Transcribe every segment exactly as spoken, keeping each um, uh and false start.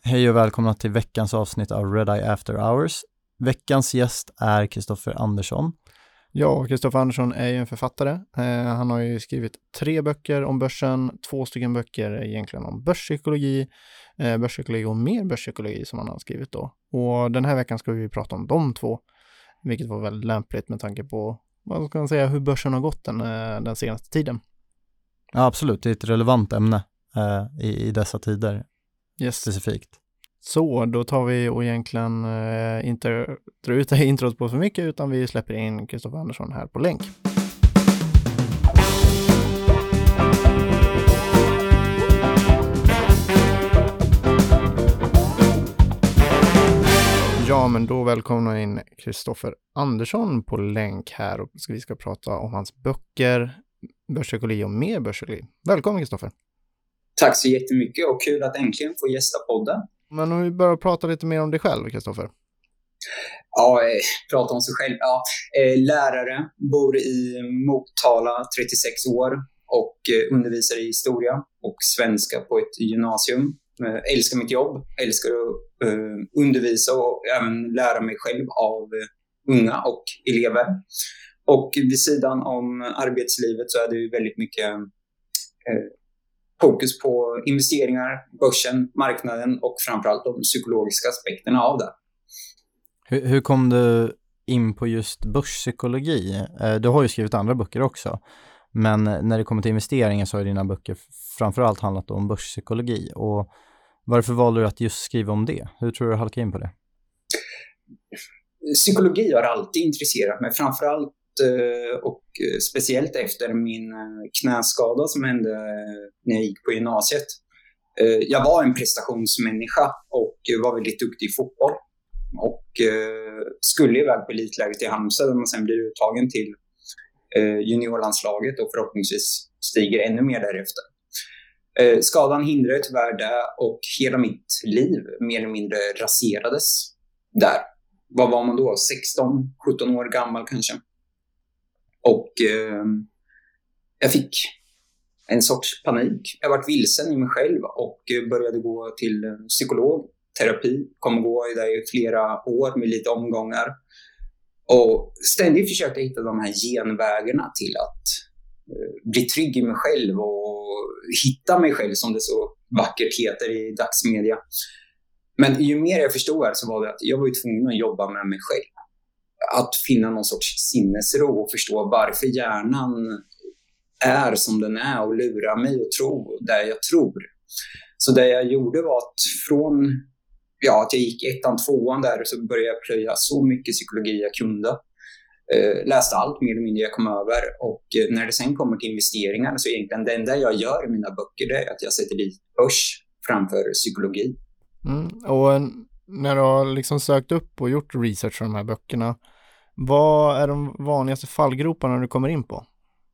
Hej och välkomna till veckans avsnitt av Red Eye After Hours. Veckans gäst är Kristoffer Andersson. Ja, Kristoffer Andersson är ju en författare. Eh, han har ju skrivit tre böcker om börsen, två stycken böcker egentligen om börspsykologi, eh, börspsykologi och mer börspsykologi som han har skrivit då. Och den här veckan ska vi prata om de två, vilket var väldigt lämpligt med tanke på, vad ska man säga, hur börsen har gått den, den senaste tiden. Ja, absolut. Det är ett relevant ämne eh, i, i dessa tider. Yes. Specifikt. Så då tar vi och egentligen eh, inte dra ut det här introt på för mycket, utan vi släpper in Kristoffer Andersson här på länk. Ja, men då välkomnar in Kristoffer Andersson på länk här, och vi ska prata om hans böcker, börspsykologi och mer börspsykologi. Välkommen Kristoffer. Tack så jättemycket och kul att äntligen få gästa podden. Men om vi börjar prata lite mer om dig själv, Kristoffer. Ja, eh, prata om sig själv. Ja, eh, lärare, bor i Motala, trettiosex år och eh, undervisar i historia och svenska på ett gymnasium. Eh, älskar mitt jobb, älskar att eh, undervisa och även lära mig själv av eh, unga och elever. Och vid sidan om arbetslivet så är det ju väldigt mycket eh, fokus på investeringar, börsen, marknaden och framförallt de psykologiska aspekterna av det. Hur, hur kom du in på just börspsykologi? Du har ju skrivit andra böcker också, men när det kommer till investeringar så har dina böcker framförallt handlat om börspsykologi. Och varför valde du att just skriva om det? Hur tror du du halkade in på det? Psykologi har alltid intresserat mig, framförallt och speciellt efter min knäskada som hände när jag gick på gymnasiet. Jag var en prestationsmänniska och var väldigt duktig i fotboll och skulle iväg på elitläget i Halmstad där man sen blir uttagen till juniorlandslaget och förhoppningsvis stiger ännu mer därefter. Skadan hindrade tyvärr det och hela mitt liv mer eller mindre raserades där. Vad var man då? sexton sjutton år gammal kanske. Och eh, jag fick en sorts panik. Jag var vilsen i mig själv och började gå till psykolog, terapi. Kom gå i det i flera år med lite omgångar. Och ständigt försökte hitta de här genvägarna till att eh, bli trygg i mig själv och hitta mig själv, som det så vackert heter i dagsmedia. Men ju mer jag förstod här så var det att jag var ju tvungen att jobba med mig själv. Att finna någon sorts sinnesro och förstå varför hjärnan är som den är och lura mig att tro där jag tror. Så det jag gjorde var att från ja, att jag gick ettan, tvåan där så började jag plöja så mycket psykologi jag kunde. Eh, läste allt mer eller mindre jag kom över, och eh, när det sen kommer till investeringar så egentligen det enda jag gör i mina böcker det är att jag sätter dit börs framför psykologi. Mm, och när du har liksom sökt upp och gjort research för de här böckerna, vad är de vanligaste fallgroparna du kommer in på?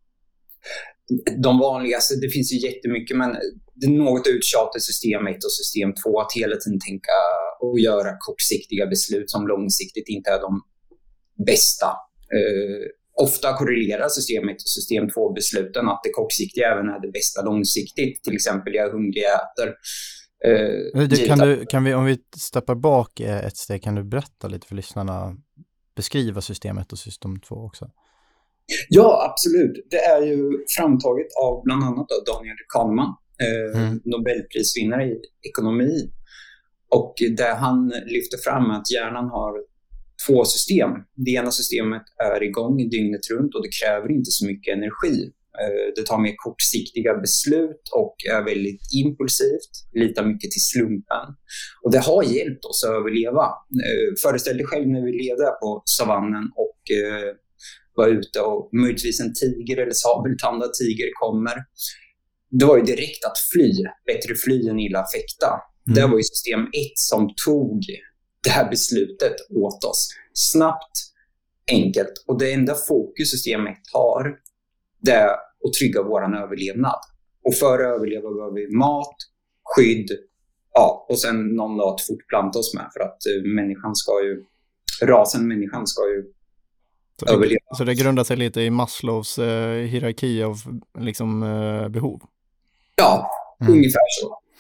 De vanligaste, det finns ju jättemycket, men det är något uttjatat system ett och system två, att hela tiden tänka och göra kortsiktiga beslut som långsiktigt inte är de bästa. Eh, ofta korrelerar system ett och system två besluten att det kortsiktiga även är det bästa långsiktigt. Till exempel jag är hungrig, jag äter. Eh, det, kan du, kan vi, om vi steppar bak ett steg, kan du berätta lite för lyssnarna, beskriva systemet och system två också? Ja, absolut. Det är ju framtaget av bland annat av Daniel Kahneman, eh, mm. Nobelprisvinnare i ekonomi. Och där han lyfter fram att hjärnan har två system. Det ena systemet är igång dygnet runt och det kräver inte så mycket energi. Det tar mer kortsiktiga beslut och är väldigt impulsivt, litar mycket till slumpen. Och det har hjälpt oss att överleva. Föreställ dig själv när vi levde på savannen och var ute och möjligtvis en tiger eller sabeltandad tiger kommer. Det var ju direkt att fly. Bättre fly än illa fäkta. Mm. Det var ju system ett som tog det här beslutet åt oss. Snabbt, enkelt. Och det enda fokus system ett har, det är att trygga våran överlevnad. Och för att överleva behöver vi mat, skydd, ja, och sen någon dag att fortplanta oss med. För att uh, människan ska ju, rasen människan ska ju så överleva. Det, så det grundar sig lite i Maslows uh, hierarki av liksom, uh, behov? Ja, mm. ungefär så.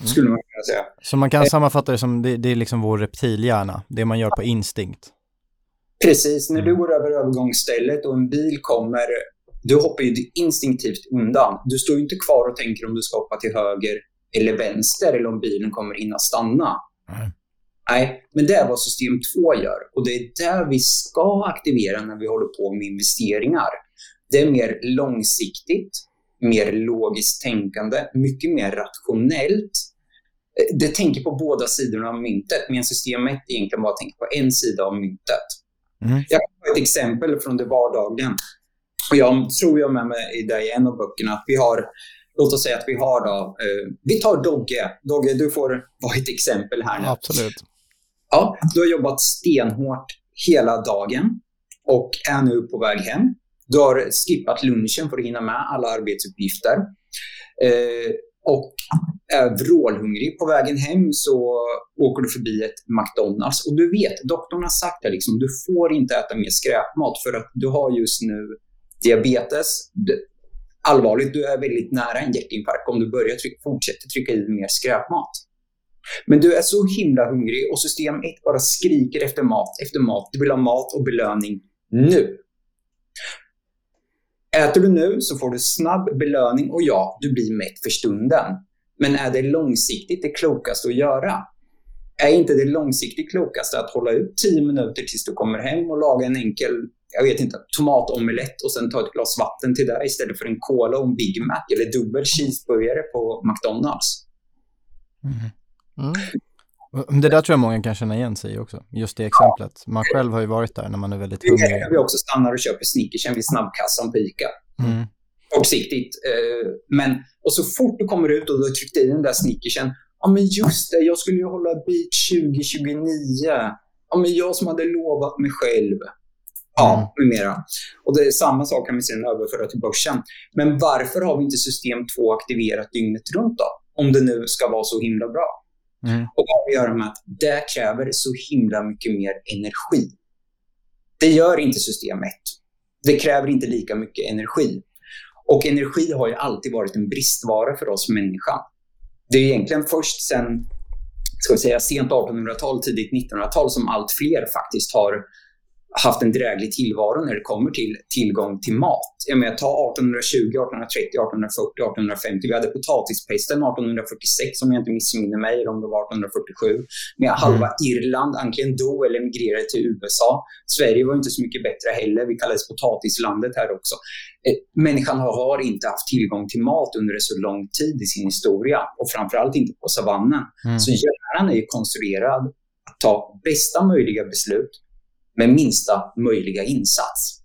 skulle man kunna säga. Så man kan sammanfatta det som det, det är liksom vår reptilhjärna, det man gör på instinkt. Precis, när du går över övergångsstället och en bil kommer, du hoppar ju instinktivt undan. Du står ju inte kvar och tänker om du ska hoppa till höger eller vänster eller om bilen kommer in och stanna. Mm. Nej, men det är vad system två gör. Och det är där vi ska aktivera när vi håller på med investeringar. Det är mer långsiktigt, mer logiskt tänkande, mycket mer rationellt. Det tänker på båda sidorna av myntet, men system ett egentligen bara tänker på en sida av myntet. Mm. Jag kan ta ett exempel från det vardagliga. Och jag tror jag med mig i det i en av böckerna att vi har, låt oss säga att vi har då, eh, vi tar Dogge. Dogge, du får vara ett exempel här nu. Absolut. Ja, du har jobbat stenhårt hela dagen och är nu på väg hem. Du har skippat lunchen för att hinna med alla arbetsuppgifter. Eh, och är vrålhungrig. På vägen hem så åker du förbi ett McDonald's. Och du vet, doktorn har sagt att liksom, du får inte äta mer skräpmat för att du har just nu diabetes. Allvarligt, du är väldigt nära en hjärtinfarkt om du börjar trycka, fortsätter trycka i mer skräpmat. Men du är så himla hungrig och system ett bara skriker efter mat, efter mat. Du vill ha mat och belöning nu. Äter du nu så får du snabb belöning och ja, du blir mätt för stunden. Men är det långsiktigt det klokaste att göra? Är inte det långsiktigt klokaste att hålla ut tio minuter tills du kommer hem och laga en enkel, jag vet inte, tomatomelett och sen ta ett glas vatten till det istället för en cola och en Big Mac eller dubbel cheeseburgare på McDonald's? Mm. Mm. Det där tror jag många kan känna igen sig också, just det exemplet. Man själv har ju varit där när man är väldigt hungrig. Vi också stannar och köper Snickersen vid snabbkassan på Ica. Mm. Kortsiktigt. Men, och så fort du kommer ut och du har tryckt i den där Snickersen, ja men just det, jag skulle ju hålla beat tjugo tjugonio. Ja men jag som hade lovat mig själv. Ja, mm. med mera. Och det är samma sak kan vi sedan överföra till börsen. Men varför har vi inte system två aktiverat dygnet runt då? Om det nu ska vara så himla bra. Mm. Och det har att göra med att det kräver så himla mycket mer energi. Det gör inte system ett. Det kräver inte lika mycket energi. Och energi har ju alltid varit en bristvara för oss människan. Det är egentligen först sen, ska vi säga, sent artonhundratal, tidigt nittonhundratal som allt fler faktiskt har haft en dräglig tillvaro när det kommer till tillgång till mat. Jag menar, ta artonhundratjugo, artonhundratrettio, artonhundrafyrtio, artonhundrafemtio. Vi hade potatispesten artonhundrafyrtiosex om jag inte missminner mig, eller om det var artonhundrafyrtiosju. Men mm. halva Irland antingen då eller emigrerade till U S A. Sverige var inte så mycket bättre heller. Vi kallades potatislandet här också. Eh, människan har inte haft tillgång till mat under så lång tid i sin historia. Och framförallt inte på savannen. Mm. Så hjärnan är ju konstruerad att ta bästa möjliga beslut med minsta möjliga insats.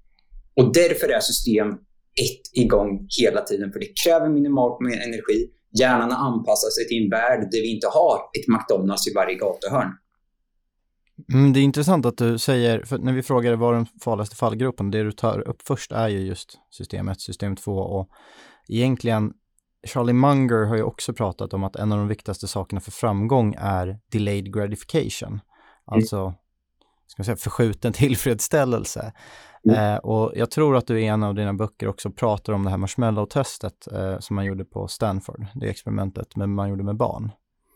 Och därför är system ett igång hela tiden. För det kräver minimalt med energi. Hjärnan anpassar sig till en värld där vi inte har ett McDonald's i varje gatuhörn. Mm, det är intressant att du säger, för när vi frågar vad den farligaste fallgruppen, det du tar upp först är ju just system ett, system två. Och egentligen, Charlie Munger har ju också pratat om att en av de viktigaste sakerna för framgång är delayed gratification. Alltså mm. ska man säga, förskjuten tillfredsställelse. Mm. Eh, och jag tror att du i en av dina böcker också pratar om det här marshmallow-testet eh, som man gjorde på Stanford. Det experimentet men man gjorde med barn.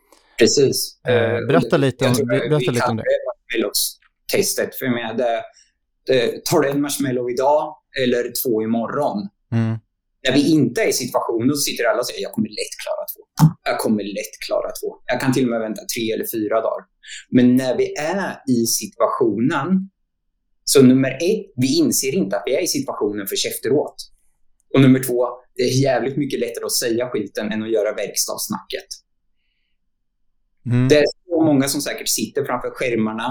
Precis. Eh, berätta lite om, jag berätta vi lite om det. Marshmallow-testet. För mig, det, det, tar du en marshmallow idag eller två imorgon? Mm. När vi inte är i situationen så sitter alla och säger jag kommer lätt klara två. Jag kommer lätt klara två. Jag kan till och med vänta tre eller fyra dagar. Men när vi är i situationen, så nummer ett, vi inser inte att vi är i situationen för efteråt. Och nummer två, det är jävligt mycket lättare att säga skiten än att göra verkstadssnacket. Mm. Det är så många som säkert sitter framför skärmarna,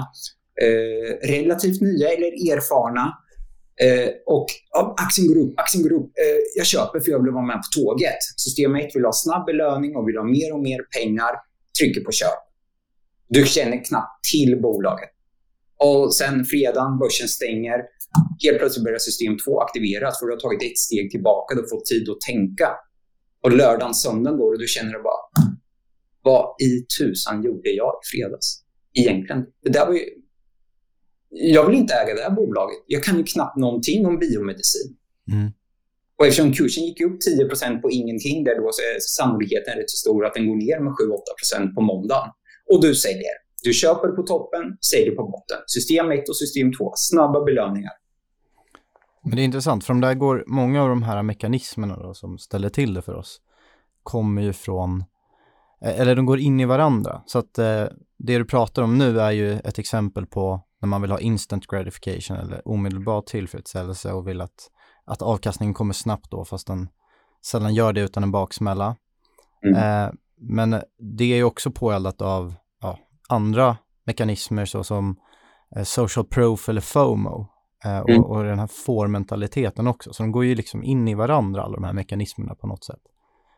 eh, relativt nya eller erfarna. Eh, och ja, aktien går upp, aktien går upp. Eh, jag köper för jag vill vara med på tåget. System ett vill ha snabb belöning och vill ha mer och mer pengar. Trycker på köp. Du känner knappt till bolaget. Och sen fredagen, börsen stänger. Helt plötsligt börjar system två aktiveras för du har tagit ett steg tillbaka. Du har fått tid att tänka. Och lördagen, söndagen går och du känner bara, vad i tusan gjorde jag i fredags? Egentligen. Det där var ju... Jag vill inte äga det här bolaget. Jag kan ju knappt någonting om biomedicin. Mm. Och eftersom kursen gick upp tio procent på ingenting där då, så är sannolikheten rätt så stor att den går ner med sju till åtta procent på måndagen. Och du säljer. Du köper på toppen, säljer på botten. System ett och system två. Snabba belöningar. Men det är intressant, för de där går, många av de här mekanismerna då, som ställer till det för oss kommer ju från, eller de går in i varandra. Så att eh, det du pratar om nu är ju ett exempel på när man vill ha instant gratification eller omedelbar tillfredsställelse och vill att, att avkastningen kommer snabbt då, fast den sällan gör det utan en baksmälla. Mm. Eh, men det är ju också påeldat av ja, andra mekanismer såsom eh, social proof eller FOMO. Uh, mm. och, och den här får-mentaliteten också. Så de går ju liksom in i varandra, alla de här mekanismerna på något sätt.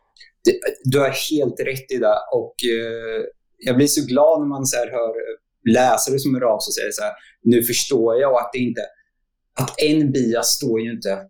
Du har helt rätt i det. Och uh, jag blir så glad när man så här hör läsare som hör av sig och säger så här: nu förstår jag att det inte, att en bias står ju inte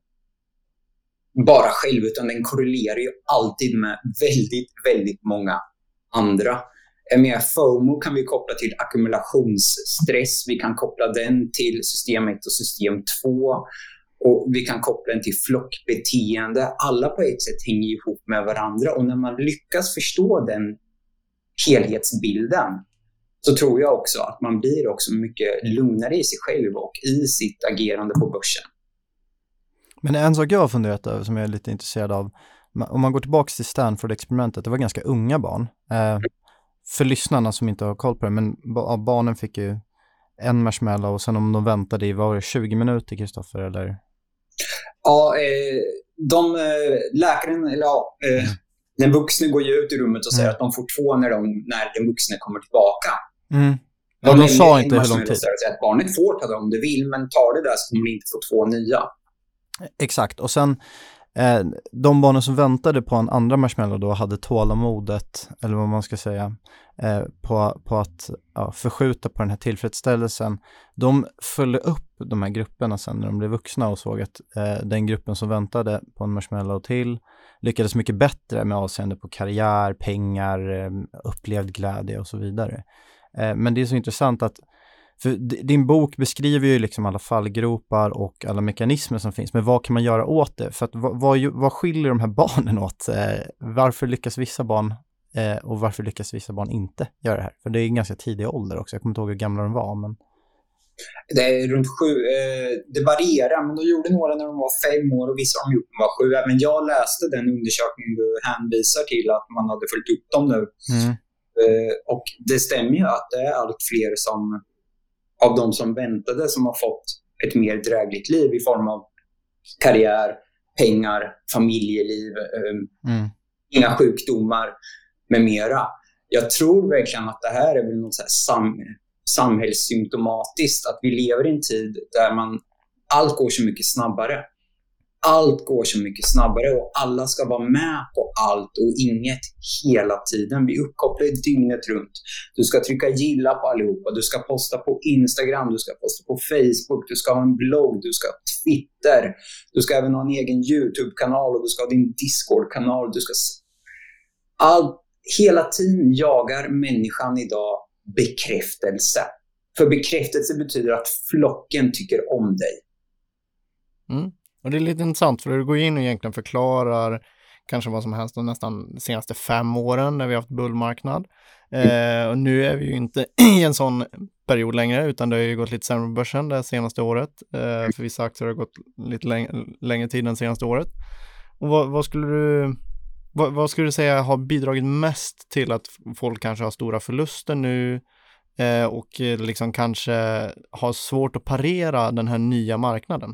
bara själv, utan den korrelerar ju alltid med väldigt, väldigt många andra. Med FOMO kan vi koppla till ackumulationsstress, vi kan koppla den till system ett och system två, och vi kan koppla den till flockbeteende. Alla på ett sätt hänger ihop med varandra, och när man lyckas förstå den helhetsbilden så tror jag också att man blir också mycket lugnare i sig själv och i sitt agerande på börsen. Men en sak jag har funderat över som jag är lite intresserad av, om man går tillbaka till Stanford-experimentet, det var ganska unga barn. Eh, För lyssnarna som inte har koll på det, men barnen fick ju en marshmallow och sen om de väntade i, var det tjugo minuter, Kristoffer, eller? Ja, eh, de eh, läkaren, eller ja, eh, mm. den vuxna går ju ut i rummet och säger mm. att de får två när, de, när den vuxna kommer tillbaka. Mm. Ja, de, de sa inte hur lång tid. Att barnet får ta det om det vill, men tar det där så kommer det inte få två nya. Exakt, och sen Eh, de barnen som väntade på en andra marshmallow då hade tålamodet, eller vad man ska säga, eh, på, på att ja, förskjuta på den här tillfredsställelsen. De följde upp de här grupperna sen när de blev vuxna och såg att eh, den gruppen som väntade på en marshmallow till lyckades mycket bättre med avseende på karriär, pengar, eh, upplevd glädje och så vidare. Eh, men det är så intressant att för din bok beskriver ju liksom alla fallgropar och alla mekanismer som finns. Men vad kan man göra åt det? För att vad, vad, vad skiljer de här barnen åt? Eh, varför lyckas vissa barn eh, och varför lyckas vissa barn inte göra det här? För det är en ganska tidig ålder också. Jag kommer inte ihåg hur gamla de var. Men... Det är runt sju. Eh, det varierar. Men de gjorde några när de var fem år och vissa de gjorde när de var sju. Men jag läste den undersökningen du hänvisar till att man hade följt upp dem nu. Mm. Eh, och det stämmer ju att det är allt fler som... av de som väntade som har fått ett mer drägligt liv i form av karriär, pengar, familjeliv, um, mm. inga sjukdomar med mera. Jag tror verkligen att det här är väl något så här sam- samhällssymptomatiskt, att vi lever i en tid där man, allt går så mycket snabbare. Allt går så mycket snabbare och alla ska vara med på allt och inget hela tiden. Vi uppkopplar dygnet runt. Du ska trycka gilla på allihopa. Du ska posta på Instagram. Du ska posta på Facebook. Du ska ha en blogg. Du ska ha Twitter. Du ska även ha en egen YouTube-kanal och du ska ha din Discord-kanal. Du ska... Allt, hela tiden jagar människan idag bekräftelse. För bekräftelse betyder att flocken tycker om dig. Mm. Och det är lite intressant för du går in och egentligen förklarar kanske vad som helst de nästan de senaste fem åren när vi har haft bullmarknad. Eh, och nu är vi ju inte i en sån period längre utan det har ju gått lite sämre på börsen det senaste året. Eh, för vissa aktier har gått lite läng- längre tid än senaste året. Och vad, vad skulle du vad, vad skulle du säga har bidragit mest till att folk kanske har stora förluster nu eh, och liksom kanske har svårt att parera den här nya marknaden?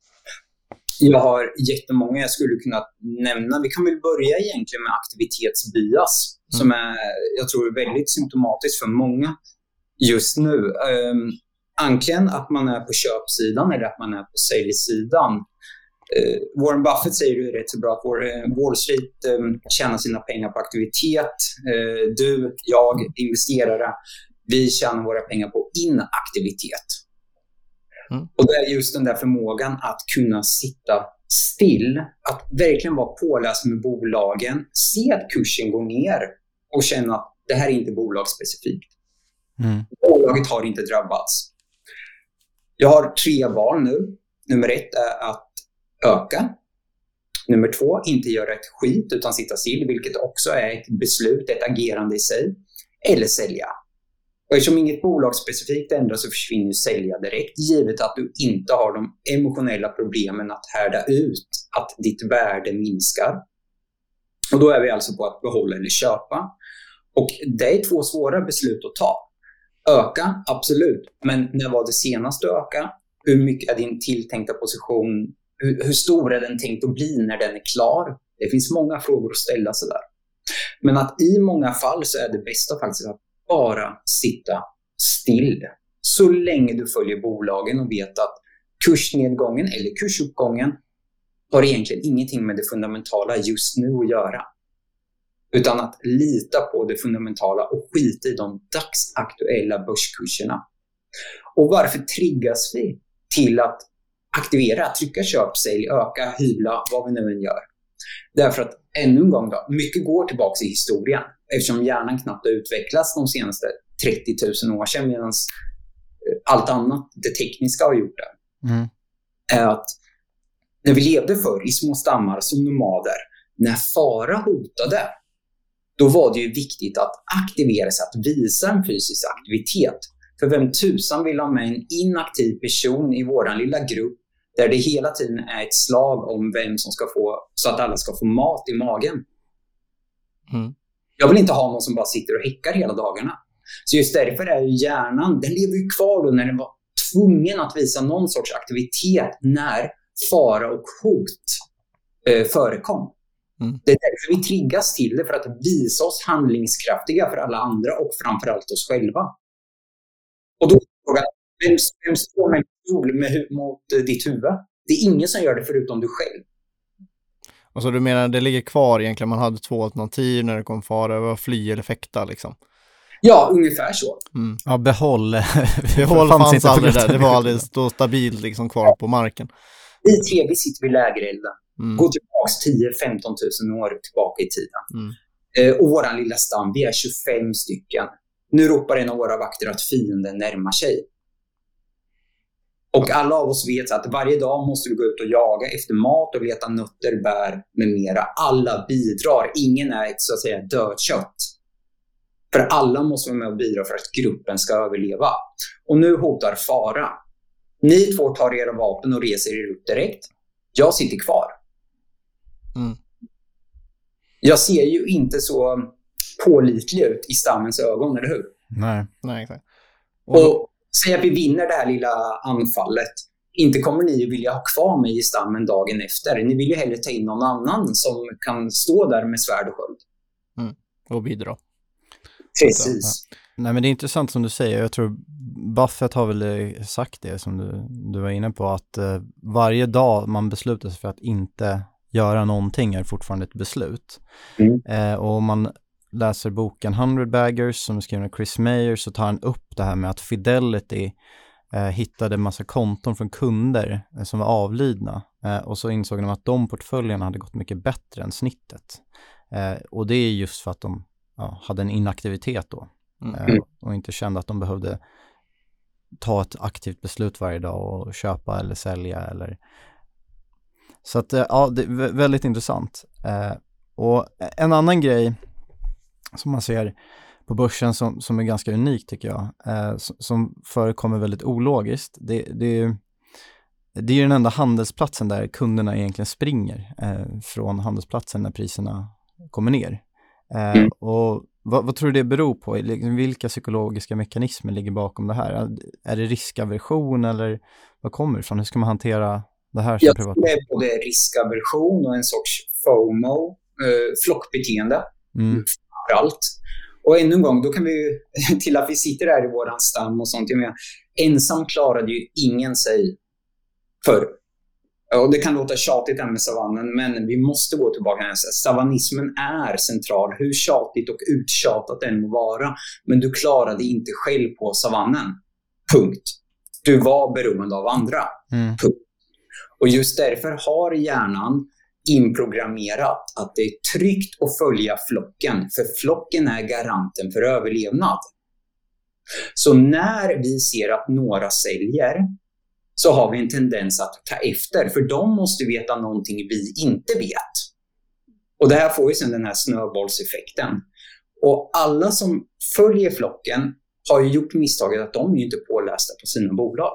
Jag har jättemånga jag skulle kunna nämna. Vi kan väl börja egentligen med aktivitetsbias mm. som är, jag tror, väldigt symptomatiskt för många just nu. Um, antingen att man är på köpsidan eller att man är på säljsidan. Uh, Warren Buffett säger ju rätt så bra att vår, uh, Wall Street um, tjänar sina pengar på aktivitet. Uh, du, jag, investerare, vi tjänar våra pengar på inaktivitet. Mm. Och det är just den där förmågan att kunna sitta still, att verkligen vara påläst med bolagen, se att kursen går ner och känna att det här är inte bolagsspecifikt. Mm. Bolaget har inte drabbats. Jag har tre val nu. Nummer ett är att öka. Nummer två, inte göra ett skit utan sitta still, vilket också är ett beslut, ett agerande i sig. Eller sälja. Och eftersom inget bolag specifikt ändras så försvinner ju sälja direkt, givet att du inte har de emotionella problemen att härda ut att ditt värde minskar. Och då är vi alltså på att behålla eller köpa. Och det är två svåra beslut att ta. Öka, absolut. Men när var det senast du öka? Hur mycket är din tilltänkta position? Hur, hur stor är den tänkt att bli när den är klar? Det finns många frågor att ställa sig där. Men att i många fall så är det bästa faktiskt att bara sitta still. Så länge du följer bolagen och vet att kursnedgången eller kursuppgången har egentligen ingenting med det fundamentala just nu att göra. Utan att lita på det fundamentala och skita i de dagsaktuella börskurserna. Och varför triggas vi till att aktivera, trycka köp, sälj, öka, hyvla, vad vi nu än gör? Därför att ännu en gång då, mycket går tillbaka i historien. Eftersom hjärnan knappt har utvecklats de senaste trettio tusen år sedan, medan allt annat, det tekniska, har gjort det. Mm. Är att när vi levde förr i små stammar som nomader, när fara hotade, då var det ju viktigt att aktivera sig, att visa en fysisk aktivitet. För vem tusan vill ha med en inaktiv person i våran lilla grupp där det hela tiden är ett slag om vem som ska få, så att alla ska få mat i magen. Mm. Jag vill inte ha någon som bara sitter och häckar hela dagarna. Så just därför är ju hjärnan, den lever ju kvar då när den var tvungen att visa någon sorts aktivitet när fara och hot eh, förekom. Mm. Det är därför vi triggas till det, för att visa oss handlingskraftiga för alla andra och framförallt oss själva. Och då är frågan, vem, vem står med stol med, mot eh, ditt huvud? Det är ingen som gör det förutom du själv. Och så du menar det ligger kvar egentligen, man hade två alternativ när det kom fara, det var fly eller fäkta liksom? Ja, ungefär så. Mm. Ja, behåll. behåll fanns, fanns aldrig där, det var alldeles stå stabilt liksom kvar på marken. I T V sitter vi lägerelden. Mm. Gå tillbaka tio till femton tusen år tillbaka i tiden. Mm. Eh, och våran lilla stam, vi är tjugofem stycken. Nu ropar en av våra vakter att fienden närmar sig. Och alla av oss vet att varje dag måste vi gå ut och jaga efter mat och leta nötter, bär med mera. Alla bidrar. Ingen är ett så att säga dött kött. För alla måste vara med och bidra för att gruppen ska överleva. Och nu hotar fara. Ni två tar era vapen och reser er upp direkt. Jag sitter kvar. Mm. Jag ser ju inte så pålitlig ut i stammens ögon, eller hur? Nej, nej exakt. Och, och säg att vi vinner det här lilla anfallet. Inte kommer ni att vilja ha kvar mig i stammen dagen efter. Ni vill ju hellre ta in någon annan som kan stå där med svärd och sköld. Mm. Och bidra. Precis. Ja. Nej, men det är intressant som du säger. Jag tror Buffett har väl sagt det som du, du var inne på, att eh, varje dag man beslutar sig för att inte göra någonting är fortfarande ett beslut. Mm. Eh, och om man läser boken hundred baggers som är skriven av Chris Mayer, så tar han upp det här med att Fidelity eh, hittade massa konton från kunder eh, som var avlidna. Eh, och så insåg de att de portföljerna hade gått mycket bättre än snittet. Eh, och det är just för att de ja, hade en inaktivitet då. Mm. Eh, och inte kände att de behövde ta ett aktivt beslut varje dag och köpa eller sälja. Eller... Så att, ja, det är väldigt intressant. Eh, och en annan grej som man ser på börsen som, som är ganska unik tycker jag, eh, som, som förekommer väldigt ologiskt, det, det, är, det är den enda handelsplatsen där kunderna egentligen springer eh, från handelsplatsen när priserna kommer ner. Eh, och vad, vad tror du det beror på? Vilka psykologiska mekanismer ligger bakom det här? Är det riskaversion eller vad kommer det ifrån? Hur ska man hantera det här? Som jag tror det är både riskaversion och en sorts FOMO, eh, flockbeteende. Mm. Allt. Och ännu en gång, då kan vi ju, till att vi sitter här i våran stam och sånt, med, ensam klarade ju ingen sig förr. Och det kan låta tjatigt här med savannen, men vi måste gå tillbaka här. Savanismen är central, hur tjatigt och uttjatat den må vara, men du klarade inte själv på savannen. Punkt. Du var beroende av andra. Mm. Punkt. Och just därför har hjärnan inprogrammerat att det är tryggt att följa flocken, för flocken är garanten för överlevnad. Så när vi ser att några säljer, så har vi en tendens att ta efter. För de måste veta någonting vi inte vet. Och det här får ju sedan den här snöbollseffekten. Och alla som följer flocken har ju gjort misstaget att de är ju inte pålästa på sina bolag.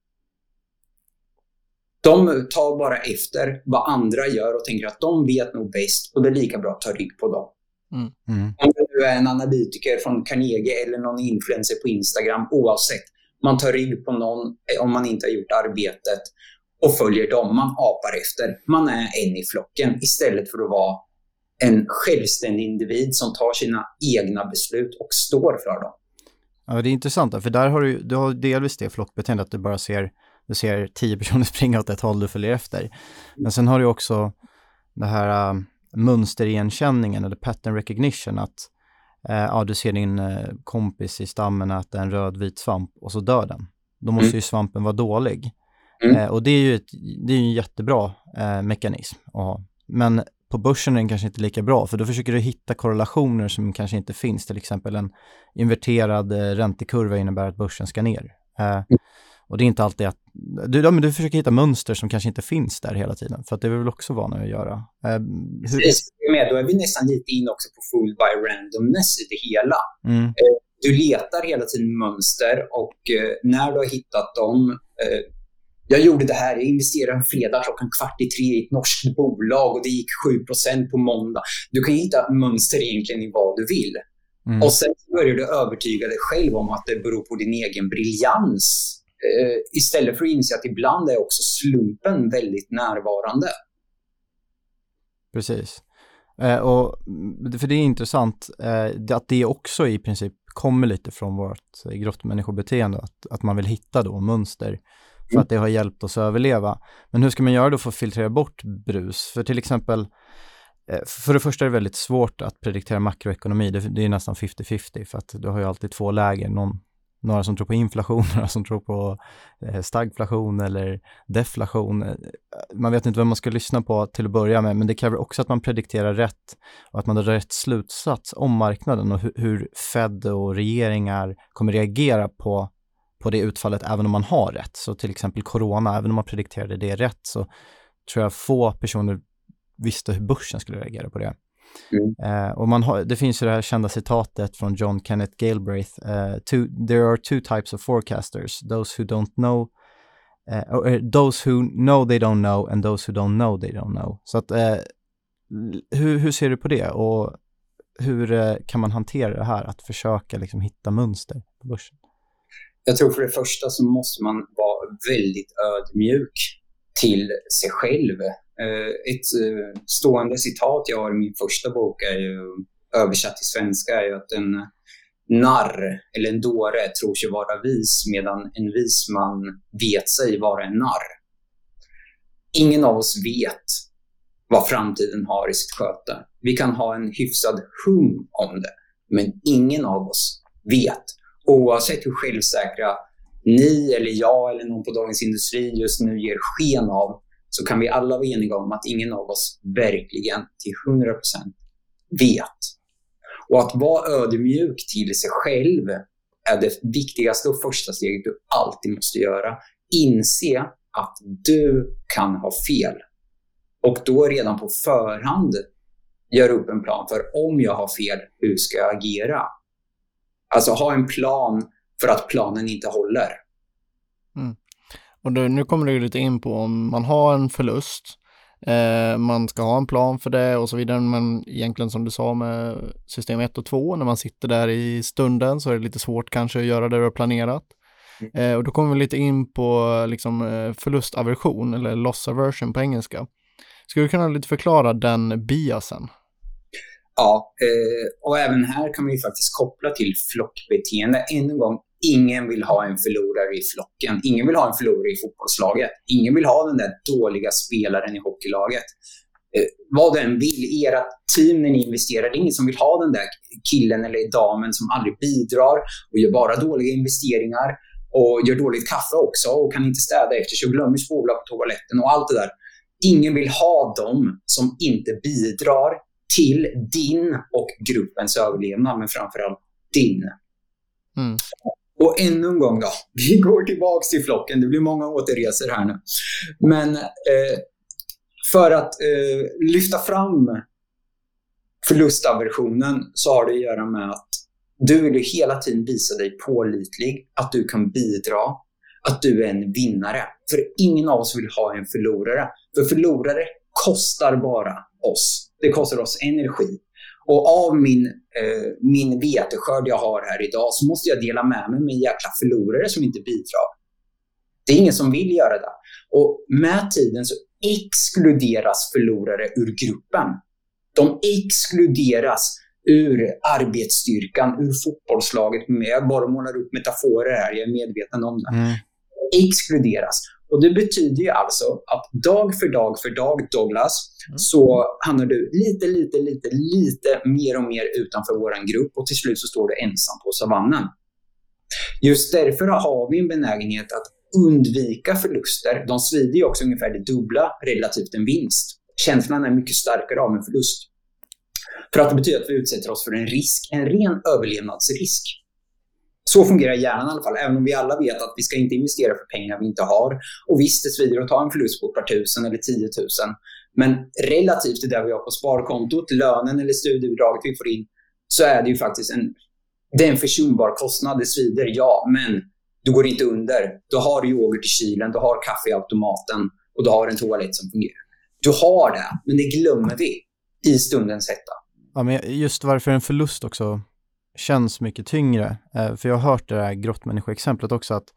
De tar bara efter vad andra gör och tänker att de vet nog bäst och det är lika bra att ta rygg på dem. Mm. Mm. Om du är en analytiker från Carnegie eller någon influencer på Instagram, oavsett, man tar rygg på någon om man inte har gjort arbetet och följer dem. Man apar efter. Man är en i flocken istället för att vara en självständig individ som tar sina egna beslut och står för dem. Ja, det är intressant, för där har du, du har delvis det flockbeteende att du bara ser, du ser tio personer springa åt ett håll, du följer efter. Men sen har du också det här uh, mönsterigenkänningen eller pattern recognition, att uh, ja, du ser din uh, kompis i stammen äta en röd-vit svamp och så dör den. Då måste mm. ju svampen vara dålig. Mm. Uh, och det är ju, ett, det är ju en jättebra uh, mekanism att ha. Men på börsen är den kanske inte lika bra, för då försöker du hitta korrelationer som kanske inte finns. Till exempel en inverterad eh, räntekurva innebär att börsen ska ner. Eh, och det är inte alltid att... Du, ja, men du försöker hitta mönster som kanske inte finns där hela tiden. För att det är väl också vana att göra. Eh, hur... Precis, med, då är vi nästan lite in också på full by randomness i det hela. Mm. Eh, du letar hela tiden mönster och eh, när du har hittat dem... Eh, Jag gjorde det här, jag investerade en fredag klockan kvart i tre i ett norskt bolag och det gick sju procent på måndag. Du kan hitta mönster egentligen i vad du vill. Mm. Och sen börjar du övertyga dig själv om att det beror på din egen briljans. Eh, istället för att inse att ibland är också slumpen väldigt närvarande. Precis. Eh, och, för det är intressant eh, att det också i princip kommer lite från vårt grottmänniskobeteende. Att, att man vill hitta då mönster. För att det har hjälpt oss att överleva. Men hur ska man göra då för att filtrera bort brus? För till exempel, för det första är det väldigt svårt att prediktera makroekonomi. Det, det är nästan femtio femtio för att du har ju alltid två läger. Någon, några som tror på inflation, några som tror på stagflation eller deflation. Man vet inte vem man ska lyssna på till att börja med, men det kräver också att man predikterar rätt och att man har rätt slutsats om marknaden och hur, hur Fed och regeringar kommer reagera på på det utfallet även om man har rätt. Så till exempel corona, även om man predikterade det rätt, så tror jag få personer visste hur börsen skulle reagera på det. Mm. Uh, och man har, det finns ju det här kända citatet från John Kenneth Galbraith. Uh, two, there are two types of forecasters. Those who don't know, uh, or those who know they don't know and those who don't know they don't know. Så att, uh, hur, hur ser du på det? Och hur uh, kan man hantera det här? Att försöka liksom hitta mönster på börsen? Jag tror för det första så måste man vara väldigt ödmjuk till sig själv. Ett stående citat jag har i min första bok är ju, översatt till svenska, är ju att en narr eller en dåre tror sig vara vis medan en vis man vet sig vara en narr. Ingen av oss vet vad framtiden har i sitt sköte. Vi kan ha en hyfsad hum om det, men ingen av oss vet. Oavsett hur självsäkra ni eller jag eller någon på Dagens Industri just nu ger sken av, så kan vi alla vara eniga om att ingen av oss verkligen till hundra procent vet. Och att vara ödmjuk till sig själv är det viktigaste och första steget du alltid måste göra. Inse att du kan ha fel. Och då redan på förhand gör upp en plan för om jag har fel, hur ska jag agera? Alltså ha en plan för att planen inte håller. Mm. Och då, nu kommer du lite in på om man har en förlust. Eh, man ska ha en plan för det och så vidare. Men egentligen som du sa med system ett och två. När man sitter där i stunden så är det lite svårt kanske att göra det du har planerat. Mm. Eh, och då kommer vi lite in på liksom, förlustaversion eller loss aversion på engelska. Skulle du kunna lite förklara den biasen? Ja, och även här kan vi faktiskt koppla till flockbeteende. Än en gång, ingen vill ha en förlorare i flocken. Ingen vill ha en förlorare i fotbollslaget. Ingen vill ha den där dåliga spelaren i hockeylaget. Vad den vill, era team när ni investerar, det är ingen som vill ha den där killen eller damen som aldrig bidrar och gör bara dåliga investeringar och gör dåligt kaffe också och kan inte städa efter sig och glömmer spola på toaletten och allt det där. Ingen vill ha dem som inte bidrar till din och gruppens överlevnad, men framförallt din. Mm. Och ännu en gång då, vi går tillbaka till flocken. Det blir många återresor här nu. Men eh, för att eh, lyfta fram förlustaversionen så har det att göra med att du vill ju hela tiden visa dig pålitlig, att du kan bidra, att du är en vinnare. För ingen av oss vill ha en förlorare. För förlorare kostar bara oss. Det kostar oss energi. Och av min, eh, min veteskörd jag har här idag så måste jag dela med mig med en jäkla förlorare som inte bidrar. Det är ingen som vill göra det. Och med tiden så exkluderas förlorare ur gruppen. De exkluderas ur arbetsstyrkan, ur fotbollslaget. Jag bara målar upp metaforer här, jag är medveten om det. Mm. Exkluderas. Och det betyder ju alltså att dag för dag för dag, Douglas, mm. så hamnar du lite, lite, lite, lite mer och mer utanför våran grupp och till slut så står du ensam på savannen. Just därför har vi en benägenhet att undvika förluster. De svider ju också ungefär det dubbla relativt en vinst. Känslan är mycket starkare av en förlust. För att det betyder att vi utsätter oss för en risk, en ren överlevnadsrisk. Så fungerar hjärnan i alla fall, även om vi alla vet att vi ska inte investera för pengar vi inte har. Och visst, det svider att ta en förlust på ett par tusen eller tiotusen. Men relativt till det vi har på sparkontot, lönen eller studiebidraget vi får in, så är det ju faktiskt en, det är en försumbar kostnad. Det svider, ja, men du går inte under. Du har yoghurt i kylen, du har kaffe i automaten och du har en toalett som fungerar. Du har det, men det glömmer vi i stundens hetta. Ja, men just varför en förlust också känns mycket tyngre. Eh, för jag har hört det där grottmänniskoexemplet också att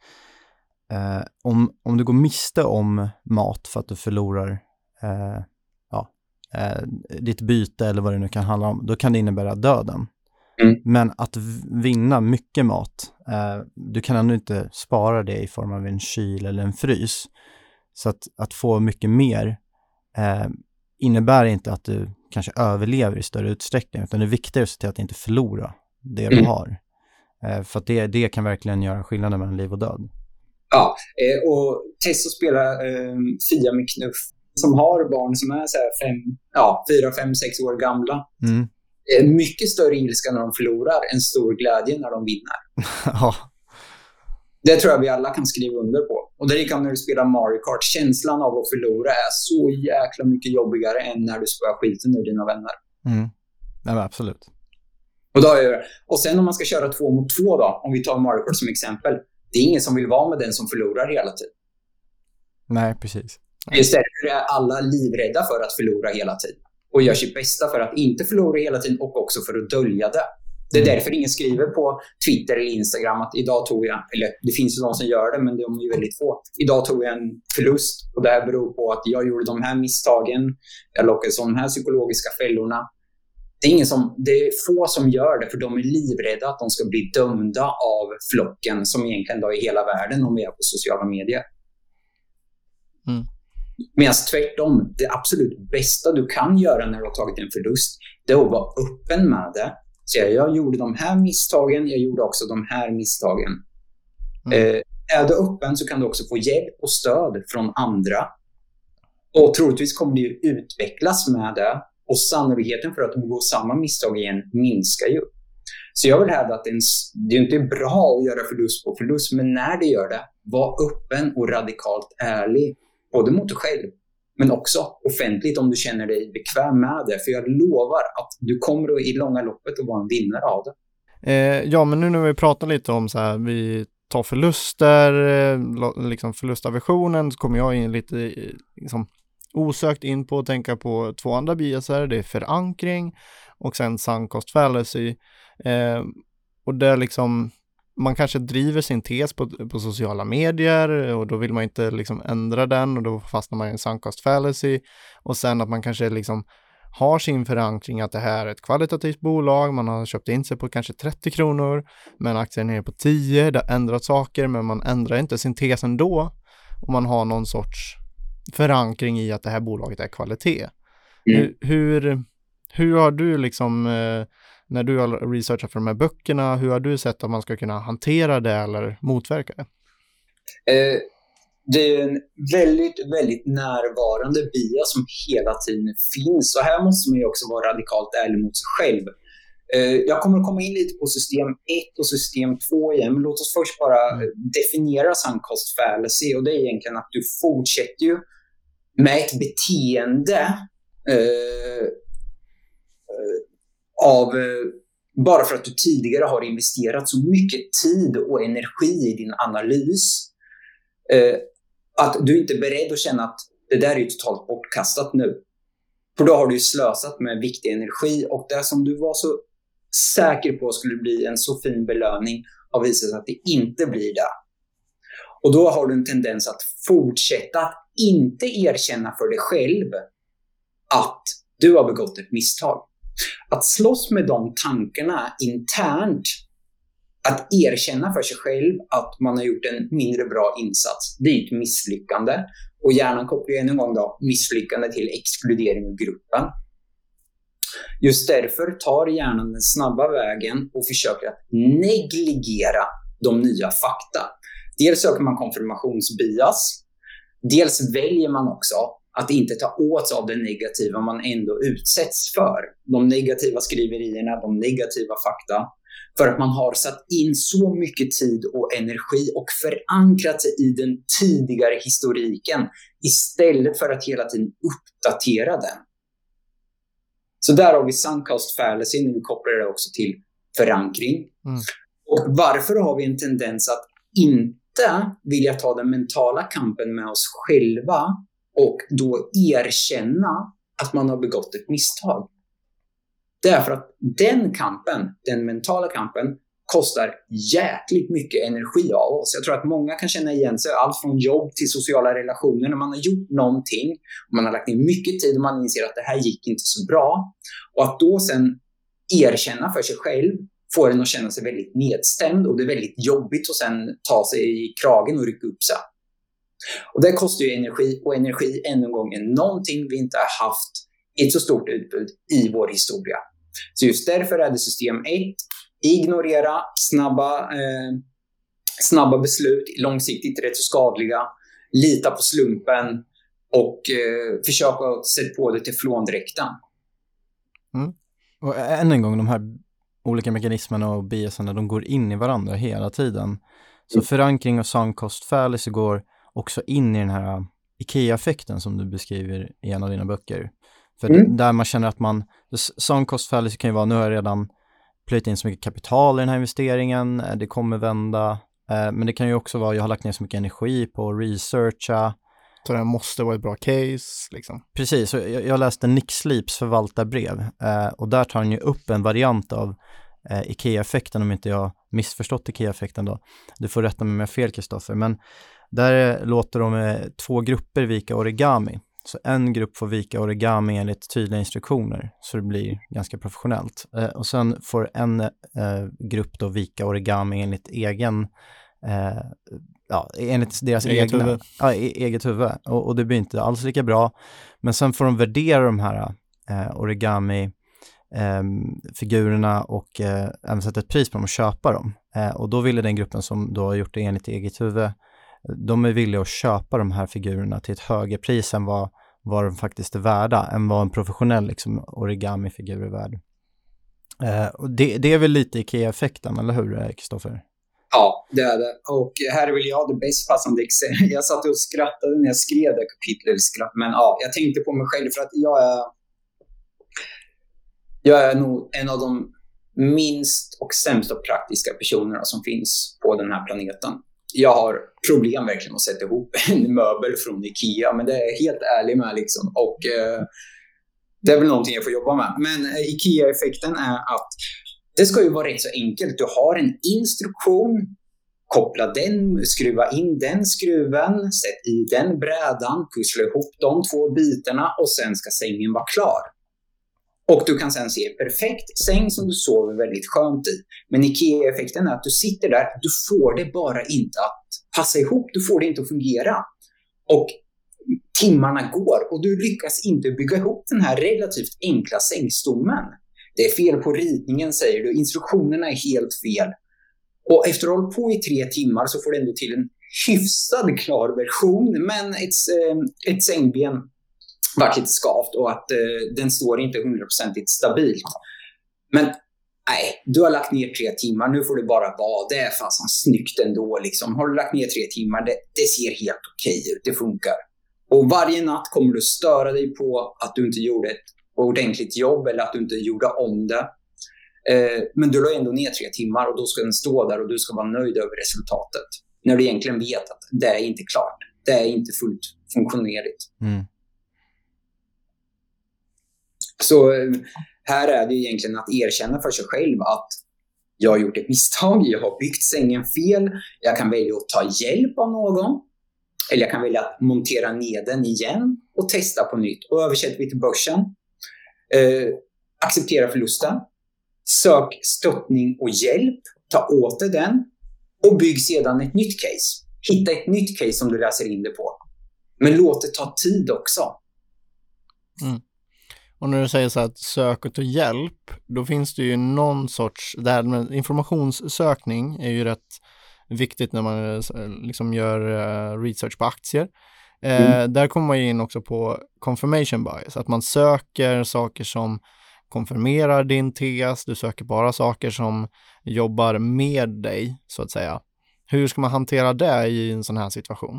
eh, om, om du går miste om mat för att du förlorar eh, ja, eh, ditt byte eller vad det nu kan handla om, då kan det innebära döden. Mm. Men att vinna mycket mat, eh, du kan ändå inte spara det i form av en kyl eller en frys. Så att, att få mycket mer eh, innebär inte att du kanske överlever i större utsträckning, utan det är viktigare att se till att inte förlora det du mm. har. Eh, för att det, det kan verkligen göra skillnaden mellan liv och död. Ja, eh, och testa att spela eh, Fia med knuff som har barn som är så här fem, ja, fyra, fem, sex år gamla. Mm. Eh, mycket större ilska när de förlorar än stor glädje när de vinner. Ja. Det tror jag vi alla kan skriva under på. Och det kan när du spelar Mario Kart. Känslan av att förlora är så jäkla mycket jobbigare än när du spöar skiten ur dina vänner. Mm. Ja, absolut. Och, då är, och sen om man ska köra två mot två då, om vi tar Mario Kart som exempel. Det är ingen som vill vara med den som förlorar hela tiden. Nej, precis. Istället är alla livrädda för att förlora hela tiden. Och gör sitt bästa för att inte förlora hela tiden och också för att dölja det. Det är därför ingen skriver på Twitter eller Instagram att idag tog jag, eller det finns ju de som gör det men de är ju väldigt få. Idag tog jag en förlust och det här beror på att jag gjorde de här misstagen. Jag lockades av de här psykologiska fällorna. Det är, ingen som, det är få som gör det för de är livrädda att de ska bli dömda av flocken som egentligen då är hela världen om vi är på sociala medier. Mm. Medan tvärtom, det absolut bästa du kan göra när du har tagit en förlust, det är att vara öppen med det. Så jag, jag gjorde de här misstagen, jag gjorde också de här misstagen. Mm. Eh, är du öppen så kan du också få hjälp och stöd från andra. Och troligtvis kommer det ju utvecklas med det. Och sannolikheten för att begå samma misstag igen minskar ju. Så jag vill hävda att det är, en, det är inte bra att göra förlust på förlust. Men när det gör det, var öppen och radikalt ärlig. Både mot dig själv, men också offentligt om du känner dig bekväm med det. För jag lovar att du kommer i långa loppet att vara en vinnare av det. Eh, ja, men nu när vi pratar lite om så här, vi tar förluster, eh, liksom förlustaversionen, så kommer jag in lite liksom, osökt in på att tänka på två andra biaser. Det är förankring och sen sunk cost fallacy. Eh, och det är liksom... Man kanske driver sin tes på, på sociala medier och då vill man inte liksom ändra den och då fastnar man i en sunk cost fallacy. Och sen att man kanske liksom har sin förankring att det här är ett kvalitativt bolag. Man har köpt in sig på kanske trettio kronor men aktien är på tio. Det har ändrat saker men man ändrar inte sin tes ändå. Och man har någon sorts förankring i att det här bolaget är kvalitet. Mm. Hur, hur, hur har du liksom... Eh, när du har researchat för de här böckerna, hur har du sett att man ska kunna hantera det eller motverka det? Eh, det är en väldigt, väldigt närvarande bias som hela tiden finns. Och här måste man ju också vara radikalt ärlig mot sig själv. Uh, jag kommer att komma in lite på system ett och system två igen, men låt oss först bara mm. definiera sunk cost fallacy, och det är egentligen att du fortsätter ju med ett beteende uh, uh, av uh, bara för att du tidigare har investerat så mycket tid och energi i din analys uh, att du inte är beredd att känna att det där är ju totalt bortkastat nu. För då har du ju slösat med viktig energi, och det som du var så säker på skulle bli en så fin belöning har visat sig att det inte blir det. Och då har du en tendens att fortsätta att inte erkänna för dig själv att du har begått ett misstag. Att slåss med de tankarna internt, att erkänna för sig själv att man har gjort en mindre bra insats, det är ett misslyckande. Och hjärnan kopplar ännu en gång då misslyckande till exkludering av gruppen. Just därför tar hjärnan den snabba vägen och försöker att negligera de nya fakta. Dels söker man konfirmationsbias, dels väljer man också att inte ta åt sig av det negativa man ändå utsätts för. De negativa skriverierna, de negativa fakta. För att man har satt in så mycket tid och energi och förankrat sig i den tidigare historiken istället för att hela tiden uppdatera den. Så där har vi sunk cost fallacy, när vi kopplar det också till förankring. Mm. Och varför har vi en tendens att inte vilja ta den mentala kampen med oss själva och då erkänna att man har begått ett misstag? Därför att den kampen, den mentala kampen, kostar jäkligt mycket energi av oss. Jag tror att många kan känna igen sig, allt från jobb till sociala relationer. När man har gjort någonting, och man har lagt ner mycket tid och man inser att det här gick inte så bra. Och att då sen erkänna för sig själv får en att känna sig väldigt nedstämd, och det är väldigt jobbigt att sen ta sig i kragen och rycka upp sig. Och det kostar ju energi, och energi ännu en gång är någonting vi inte har haft ett så stort utbud i vår historia. Så just därför är det system ett, ignorera snabba, eh, snabba beslut, långsiktigt rätt så skadliga, lita på slumpen och eh, försöka sätta på det till flåndräkten. Mm. Och än en gång, de här olika mekanismerna och biasarna, de går in i varandra hela tiden. Så mm. förankring och sunk cost fallacy går också in i den här IKEA-effekten som du beskriver i en av dina böcker. För mm. där man känner att man, sunk cost fallacy kan ju vara, nu har jag redan plöjt in så mycket kapital i den här investeringen, det kommer vända, eh, men det kan ju också vara, jag har lagt ner så mycket energi på att researcha. Så det måste vara ett bra case liksom. Precis, så jag, jag läste Nick Sleeps förvaltarbrev eh, och där tar han ju upp en variant av eh, IKEA-effekten, om inte jag missförstått IKEA-effekten då. Du får rätta mig med fel, Kristoffer, men där låter de eh, två grupper vika origami. Så en grupp får vika origami enligt tydliga instruktioner, så det blir ganska professionellt. Eh, och sen får en eh, grupp då vika origami enligt egen, eh, ja, enligt deras eget egna, huvud. Ja, e- eget huvud. Och, och det blir inte alls lika bra. Men sen får de värdera de här eh, origami eh, figurerna och eh, även sätta ett pris på dem och köpa dem. Eh, och då ville den gruppen som då har gjort det enligt eget huvud, de är villiga att köpa de här figurerna till ett högre pris än vad, vad de faktiskt är värda, än vad en professionell liksom, origami-figur är värd. Eh, och det, det är väl lite IKEA-effekten, eller hur, Kristoffer? Ja, det är det. Och här vill jag ha det bäst passande exempel. Jag satt och skrattade när jag skrev det kapitlet. Men ja, jag tänkte på mig själv, för att jag är, jag är nog en av de minst och sämsta praktiska personerna som finns på den här planeten. Jag har problem verkligen att sätta ihop en möbel från IKEA, men det är jag helt ärlig med liksom. Och eh, det är väl någonting jag får jobba med. Men eh, IKEA-effekten är att det ska ju vara rätt så enkelt. Du har en instruktion, koppla den, skruva in den skruven, sätt i den brädan, pussla ihop de två bitarna och sen ska sängen vara klar. Och du kan sen se en perfekt säng som du sover väldigt skönt i. Men IKEA-effekten är att du sitter där, du får det bara inte att passa ihop, du får det inte att fungera. Och timmarna går och du lyckas inte bygga ihop den här relativt enkla sängstommen. Det är fel på ritningen, säger du, instruktionerna är helt fel. Och efter att ha hållit på i tre timmar så får du ändå till en hyfsad klar version, men ett, ett sängben vart lite skavt och att eh, den står inte hundraprocentigt stabilt. Men nej, du har lagt ner tre timmar, nu får det bara vara, det är fasen snyggt ändå liksom. Har du lagt ner tre timmar, det, det ser helt okej ut, det funkar. Och varje natt kommer du störa dig på att du inte gjorde ett ordentligt jobb eller att du inte gjorde om det. Eh, men du la ändå ner tre timmar och då ska den stå där och du ska vara nöjd över resultatet. När du egentligen vet att det är inte klart, det är inte fullt funktionerligt. Mm. Så eh, här är det egentligen att erkänna för sig själv att jag har gjort ett misstag, jag har byggt sängen fel, jag kan välja att ta hjälp av någon. Eller jag kan välja att montera ner den igen och testa på nytt. Och översätter vi till börsen. Eh, acceptera förlusten. Sök stöttning och hjälp. Ta åt dig den. Och bygg sedan ett nytt case. Hitta ett nytt case som du läser in det på. Men låt det ta tid också. Mm. Och när du säger så att sök och ta hjälp, då finns det ju någon sorts, det här med informationssökning är ju rätt viktigt när man liksom gör research på aktier. Eh, mm. Där kommer man in också på confirmation bias, att man söker saker som konfirmerar din tes, du söker bara saker som jobbar med dig, så att säga. Hur ska man hantera det i en sån här situation?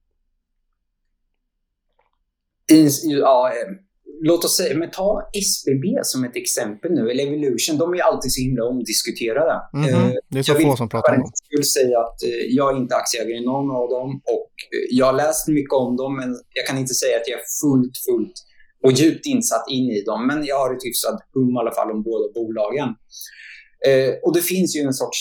I, ja, låt oss säga, men ta S B B som ett exempel nu, eller Evolution, de är alltid så himla omdiskuterade. Mm-hmm. Det är så få som pratar om dem. Jag skulle säga att jag är inte aktieägare i någon av dem och jag har läst mycket om dem, men jag kan inte säga att jag är fullt, fullt och djupt insatt in i dem, men jag har ett hyfsat hum i alla fall om båda bolagen. Eh, och det finns ju en sorts,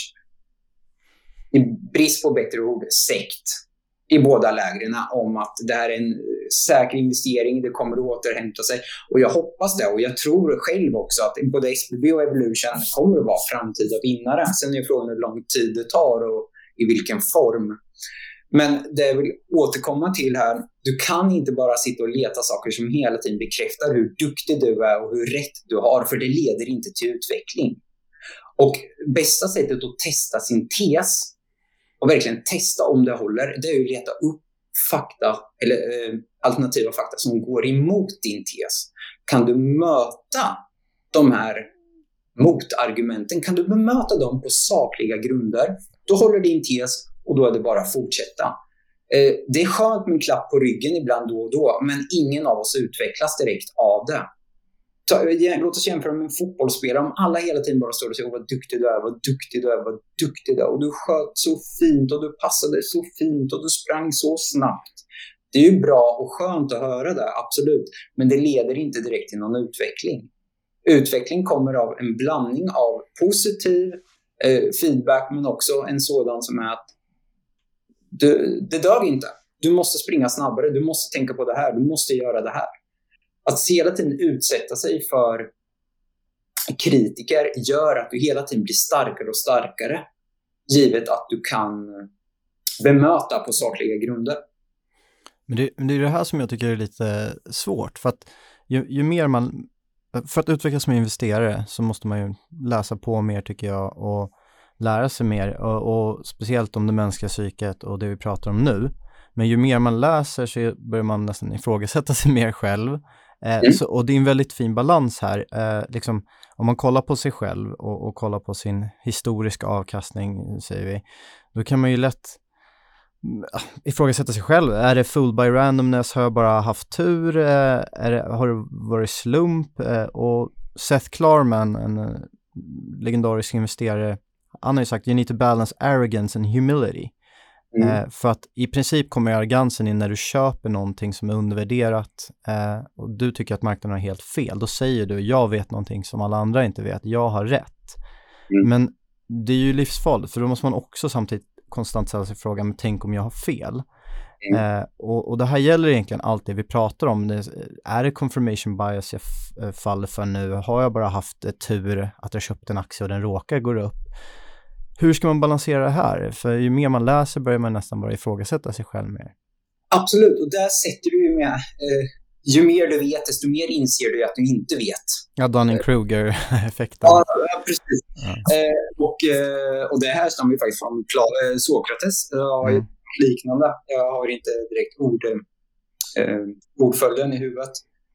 i brist på bättre ord, sekt i båda lägren om att det här är en säker investering, det kommer att återhämta sig. Och jag hoppas det, och jag tror själv också att både S B B och Evolution kommer att vara framtida vinnare. Sen är frågan hur lång tid det tar och i vilken form. Men det jag vill återkomma till här, du kan inte bara sitta och leta saker som hela tiden bekräftar hur duktig du är och hur rätt du har, för det leder inte till utveckling. Och bästa sättet att testa sin tes och verkligen testa om det håller, det är att leta upp fakta eller eh, alternativa fakta som går emot din tes. Kan du möta de här motargumenten? Kan du bemöta dem på sakliga grunder? Då håller din tes och då är det bara att fortsätta. Eh, det är skönt med en klapp på ryggen ibland då och då, men ingen av oss utvecklas direkt av det. Ta, låt oss jämföra med en fotbollsspelare. Om alla hela tiden bara står och säger vad duktig du är, vad duktig du är, vad duktig du är, och du sköt så fint och du passade så fint och du sprang så snabbt. Det är ju bra och skönt att höra det, absolut, men det leder inte direkt till någon utveckling. Utveckling kommer av en blandning av positiv eh, feedback, men också en sådan som är att du, det dög inte. Du måste springa snabbare, du måste tänka på det här, du måste göra det här. Att hela tiden utsätta sig för kritiker gör att du hela tiden blir starkare och starkare, givet att du kan bemöta på sakliga grunder. Men det, det är det här som jag tycker är lite svårt, för att ju, ju mer man, för att utvecklas som investerare så måste man ju läsa på mer, tycker jag, och lära sig mer, och, och speciellt om det mänskliga psyket och det vi pratar om nu. Men ju mer man läser så börjar man nästan ifrågasätta sig mer själv. Eh, mm. så, och det är en väldigt fin balans här. Eh, liksom, om man kollar på sig själv och, och kollar på sin historiska avkastning, säger vi, då kan man ju lätt äh, ifrågasätta sig själv. Är det full by randomness? Har jag bara haft tur? Eh, är det, har det varit slump? Eh, och Seth Klarman, en uh, legendarisk investerare, han har ju sagt you need to balance arrogance and humility. Mm. Eh, för att i princip kommer arrogansen in när du köper någonting som är undervärderat eh, och du tycker att marknaden har helt fel. Då säger du, jag vet någonting som alla andra inte vet, jag har rätt. Mm. Men det är ju livsfarligt, för då måste man också samtidigt konstant ställa sig frågan, men tänk om jag har fel. Mm. Eh, och, och det här gäller egentligen allt det vi pratar om. Det, är det confirmation bias jag f- faller för nu? Har jag bara haft tur att jag köpt en aktie och den råkar gå upp? Hur ska man balansera det här? För ju mer man läser börjar man nästan bara ifrågasätta sig själv mer. Absolut, och där sätter du ju med. Eh, ju mer du vet, desto mer inser du att du inte vet. Ja, Dunning-Kruger-effekten. Ja, precis. Ja. Eh, och, eh, och det här stammar ju faktiskt från Pla- Sokrates. Jag har mm. ett liknande. Jag har inte direkt ord, eh, ordföljden i huvudet.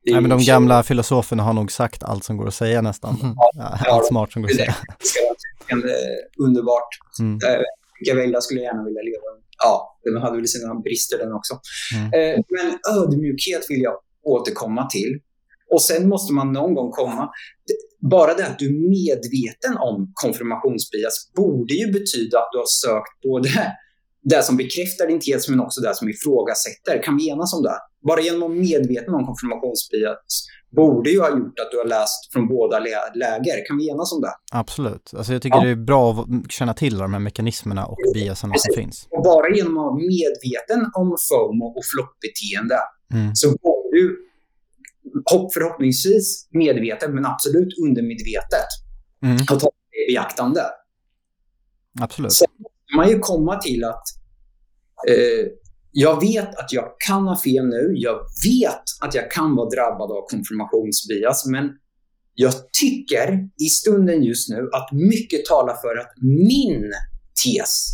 Nej, men de gamla filosoferna har nog sagt allt som går att säga nästan. Mm. Ja, allt smart som går att säga. Det ska vara underbart. Mm. Gavella skulle jag gärna vilja leva. Ja, den hade väl sina brister den också. Mm. Men ödmjukhet vill jag återkomma till. Och sen måste man någon gång komma. Bara det att du är medveten om konfirmationsbias borde ju betyda att du har sökt både det som bekräftar din tes men också det som ifrågasätter. Kan vi enas om det? Bara genom att vara medveten om konfirmationsbias borde ju ha gjort att du har läst från båda lä- läger. Kan vi enas om det? Absolut. Alltså jag tycker ja. det är bra att känna till de här mekanismerna och biasarna som finns. Och bara genom att vara medveten om FOMO och flockbeteende mm. så borde du förhoppningsvis medveten men absolut undermedvetet mm. ha tagit det i beaktande. Absolut. Sen måste man ju komma till att eh, jag vet att jag kan ha fel nu. Jag vet att jag kan vara drabbad av konfirmationsbias. Men jag tycker i stunden just nu att mycket talar för att min tes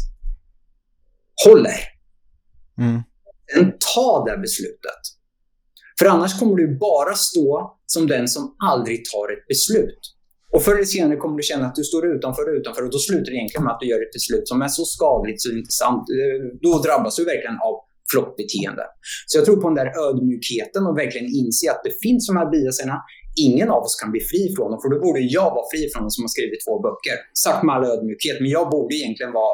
håller. Mm. Sen ta det beslutet. För annars kommer du bara stå som den som aldrig tar ett beslut. Och förr eller senare kommer du känna att du står utanför och utanför. Och då slutar det egentligen med att du gör ett beslut som är så skadligt så intressant. Då drabbas du verkligen av flockbeteende. Så jag tror på den där ödmjukheten och verkligen inse att det finns de här biaserna. Ingen av oss kan bli fri från dem. För då borde jag vara fri från dem som har skrivit två böcker. Sagt med all ödmjukhet. Men jag borde egentligen vara...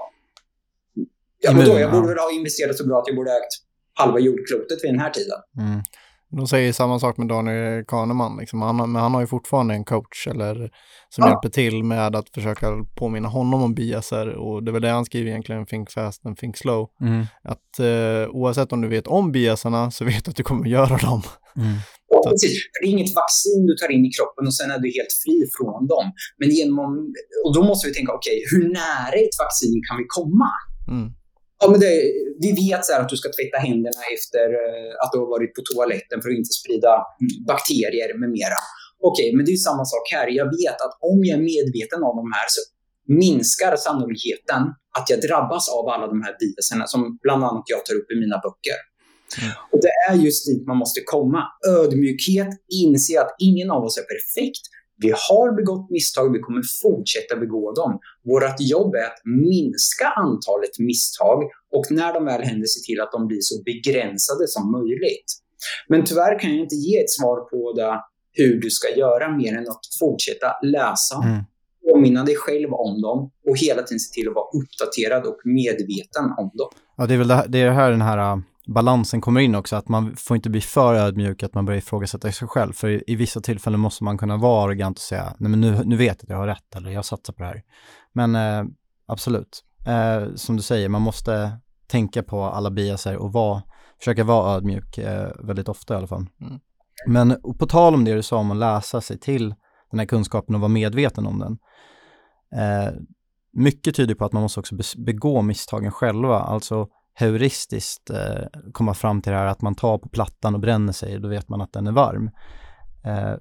Ja, men då, jag borde väl ha investerat så bra att jag borde ha ägt halva jordklotet vid den här tiden. Mm. De säger samma sak med Daniel Kahneman. Liksom. Han, men han har ju fortfarande en coach eller, som ja. hjälper till med att försöka påminna honom om biaser. Och det är väl det han skriver egentligen, think fast and think slow. Mm. Att eh, oavsett om du vet om biasarna så vet du att du kommer göra dem. Mm. Ja, precis. Det är inget vaccin du tar in i kroppen och sen är du helt fri från dem. Men genom, och då måste vi tänka, okej, okay, hur nära ett vaccin kan vi komma? Mm. Ja, men det, vi vet så här att du ska tvätta händerna efter att du har varit på toaletten för att inte sprida bakterier med mera. Okej, men det är samma sak här. Jag vet att om jag är medveten om de här så minskar sannolikheten att jag drabbas av alla de här biaserna som bland annat jag tar upp i mina böcker. Mm. Och det är just dit man måste komma. Ödmjukhet, inse att ingen av oss är perfekt. Vi har begått misstag, vi kommer fortsätta begå dem. Vårt jobb är att minska antalet misstag och när de väl händer se till att de blir så begränsade som möjligt. Men tyvärr kan jag inte ge ett svar på det, hur du ska göra mer än att fortsätta läsa, mm. påminna dig själv om dem och hela tiden se till att vara uppdaterad och medveten om dem. Ja, det är väl det här, det är här den här balansen kommer in också, att man får inte bli för ödmjuk att man börjar ifrågasätta sig själv, för i, i vissa tillfällen måste man kunna vara arrogant och säga, nej men nu, nu vet jag att jag har rätt eller jag satsar på det här. Men eh, absolut, eh, som du säger, man måste tänka på alla biaser och vara, försöka vara ödmjuk eh, väldigt ofta i alla fall. Mm. Men och på tal om det du sa om att läsa sig till den här kunskapen och vara medveten om den. Eh, mycket tyder på att man måste också begå misstagen själva, alltså heuristiskt eh, komma fram till det här att man tar på plattan och bränner sig, då vet man att den är varm. Eh,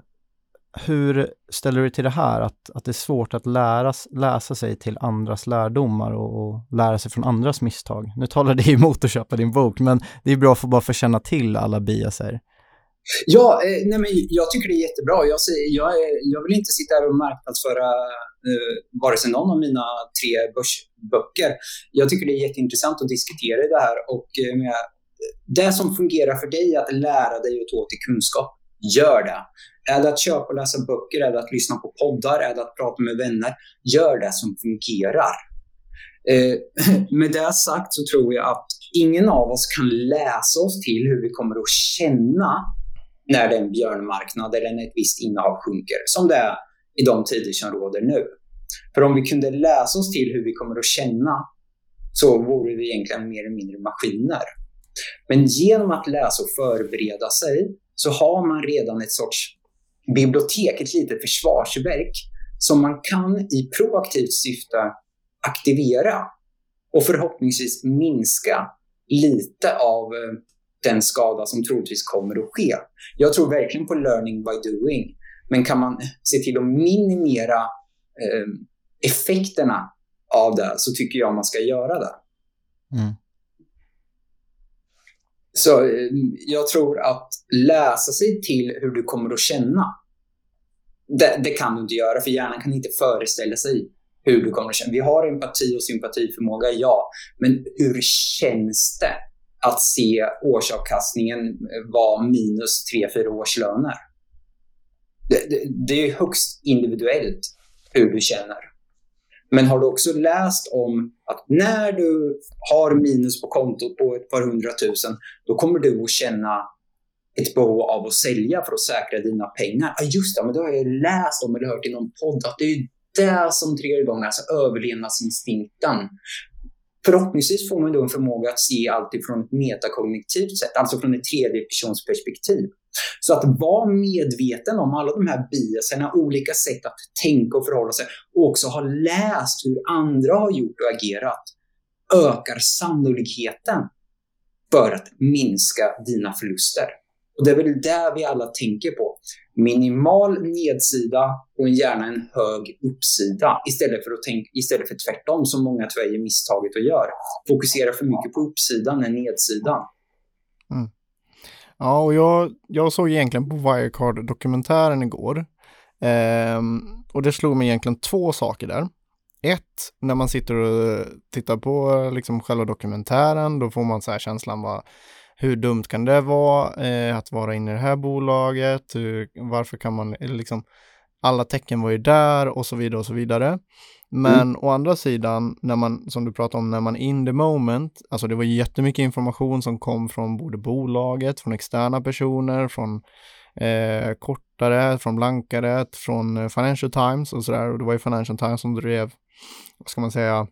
hur ställer du till det här att, att det är svårt att lära, läsa sig till andras lärdomar och, och lära sig från andras misstag? Nu talar det emot att köpa din bok, men det är bra att få bara få känna till alla biaser. Ja, eh, nej men jag tycker det är jättebra. Jag, jag, jag vill inte sitta här och marknadsföra eh, vare sig någon av mina tre börsböcker. Jag tycker det är jätteintressant att diskutera det här. Och eh, med, det som fungerar för dig att lära dig och ta till kunskap, gör det. Är det att köpa och läsa böcker, är det att lyssna på poddar, är det att prata med vänner, gör det som fungerar. Eh, med det sagt så tror jag att ingen av oss kan läsa oss till hur vi kommer att känna när det är en björnmarknad eller när ett visst innehav sjunker, som det är i de tider som råder nu. För om vi kunde läsa oss till hur vi kommer att känna så vore vi egentligen mer eller mindre maskiner. Men genom att läsa och förbereda sig så har man redan ett sorts bibliotek, ett litet försvarsverk som man kan i proaktivt syfte aktivera och förhoppningsvis minska lite av den skada som troligtvis kommer att ske. Jag tror verkligen på learning by doing, men kan man se till att minimera eh, effekterna av det så tycker jag man ska göra det. Mm. Så jag tror att läsa sig till hur du kommer att känna, det, det kan du inte göra, för hjärnan kan inte föreställa sig hur du kommer att känna. Vi har empati och sympatiförmåga, ja. Men hur känns det att se årsavkastningen vara minus tre, fyra årslöner? Det, det, det är högst individuellt hur du känner. Men har du också läst om att när du har minus på kontot på ett par hundratusen, då kommer du att känna ett behov av att sälja för att säkra dina pengar. Ja, just det, men då har jag läst om eller hört i någon podd att det är det som triggar igång, alltså överlevnadsinstinkten. Förhoppningsvis får man då en förmåga att se allt från ett metakognitivt sätt, alltså från ett tredje persons perspektiv. Så att vara medveten om alla de här biaserna, olika sätt att tänka och förhålla sig, och också ha läst hur andra har gjort och agerat, ökar sannolikheten för att minska dina förluster. Och det är väl där vi alla tänker på. Minimal nedsida och gärna en hög uppsida, istället för, att tänka, istället för tvärtom som många tyvärr gör misstaget att göra. Fokusera för mycket på uppsidan än nedsidan. Mm. Ja, och jag, jag såg egentligen på Wirecard-dokumentären igår. Ehm, och det slog mig egentligen två saker där. Ett, när man sitter och tittar på liksom själva dokumentären, då får man så här känslan bara, hur dumt kan det vara eh, att vara inne i det här bolaget? Hur, varför kan man, liksom, alla tecken var ju där och så vidare och så vidare. Men mm. å andra sidan, när man, som du pratade om, när man in the moment, alltså det var jättemycket information som kom från både bolaget, från externa personer, från eh, kortare, från blankare, från Financial Times och sådär. Och det var ju Financial Times som drev, vad ska man säga,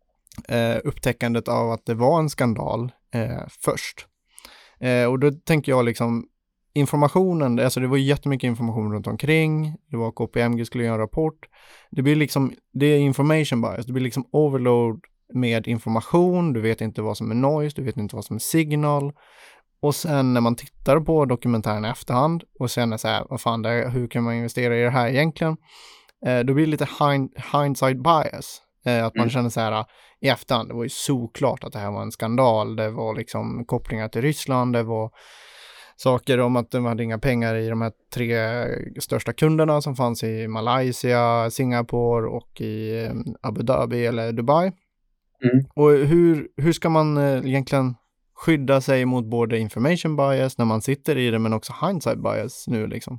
eh, upptäckandet av att det var en skandal eh, först. Eh, och då tänker jag liksom, informationen, alltså det var jättemycket information runt omkring, det var K P M G skulle göra en rapport, det blir liksom, det är information bias, det blir liksom overload med information, du vet inte vad som är noise, du vet inte vad som är signal, och sen när man tittar på dokumentären i efterhand och sen är så här, vad fan, det, hur kan man investera i det här egentligen, eh, då blir det lite hind, hindsight bias, eh, att man mm. känner så här, i efterhand, det var ju såklart att det här var en skandal, det var liksom kopplingar till Ryssland, det var saker om att de hade inga pengar i de här tre största kunderna som fanns i Malaysia, Singapore och i Abu Dhabi eller Dubai. Mm. Och hur, hur ska man egentligen skydda sig mot både information bias när man sitter i det, men också hindsight bias nu liksom?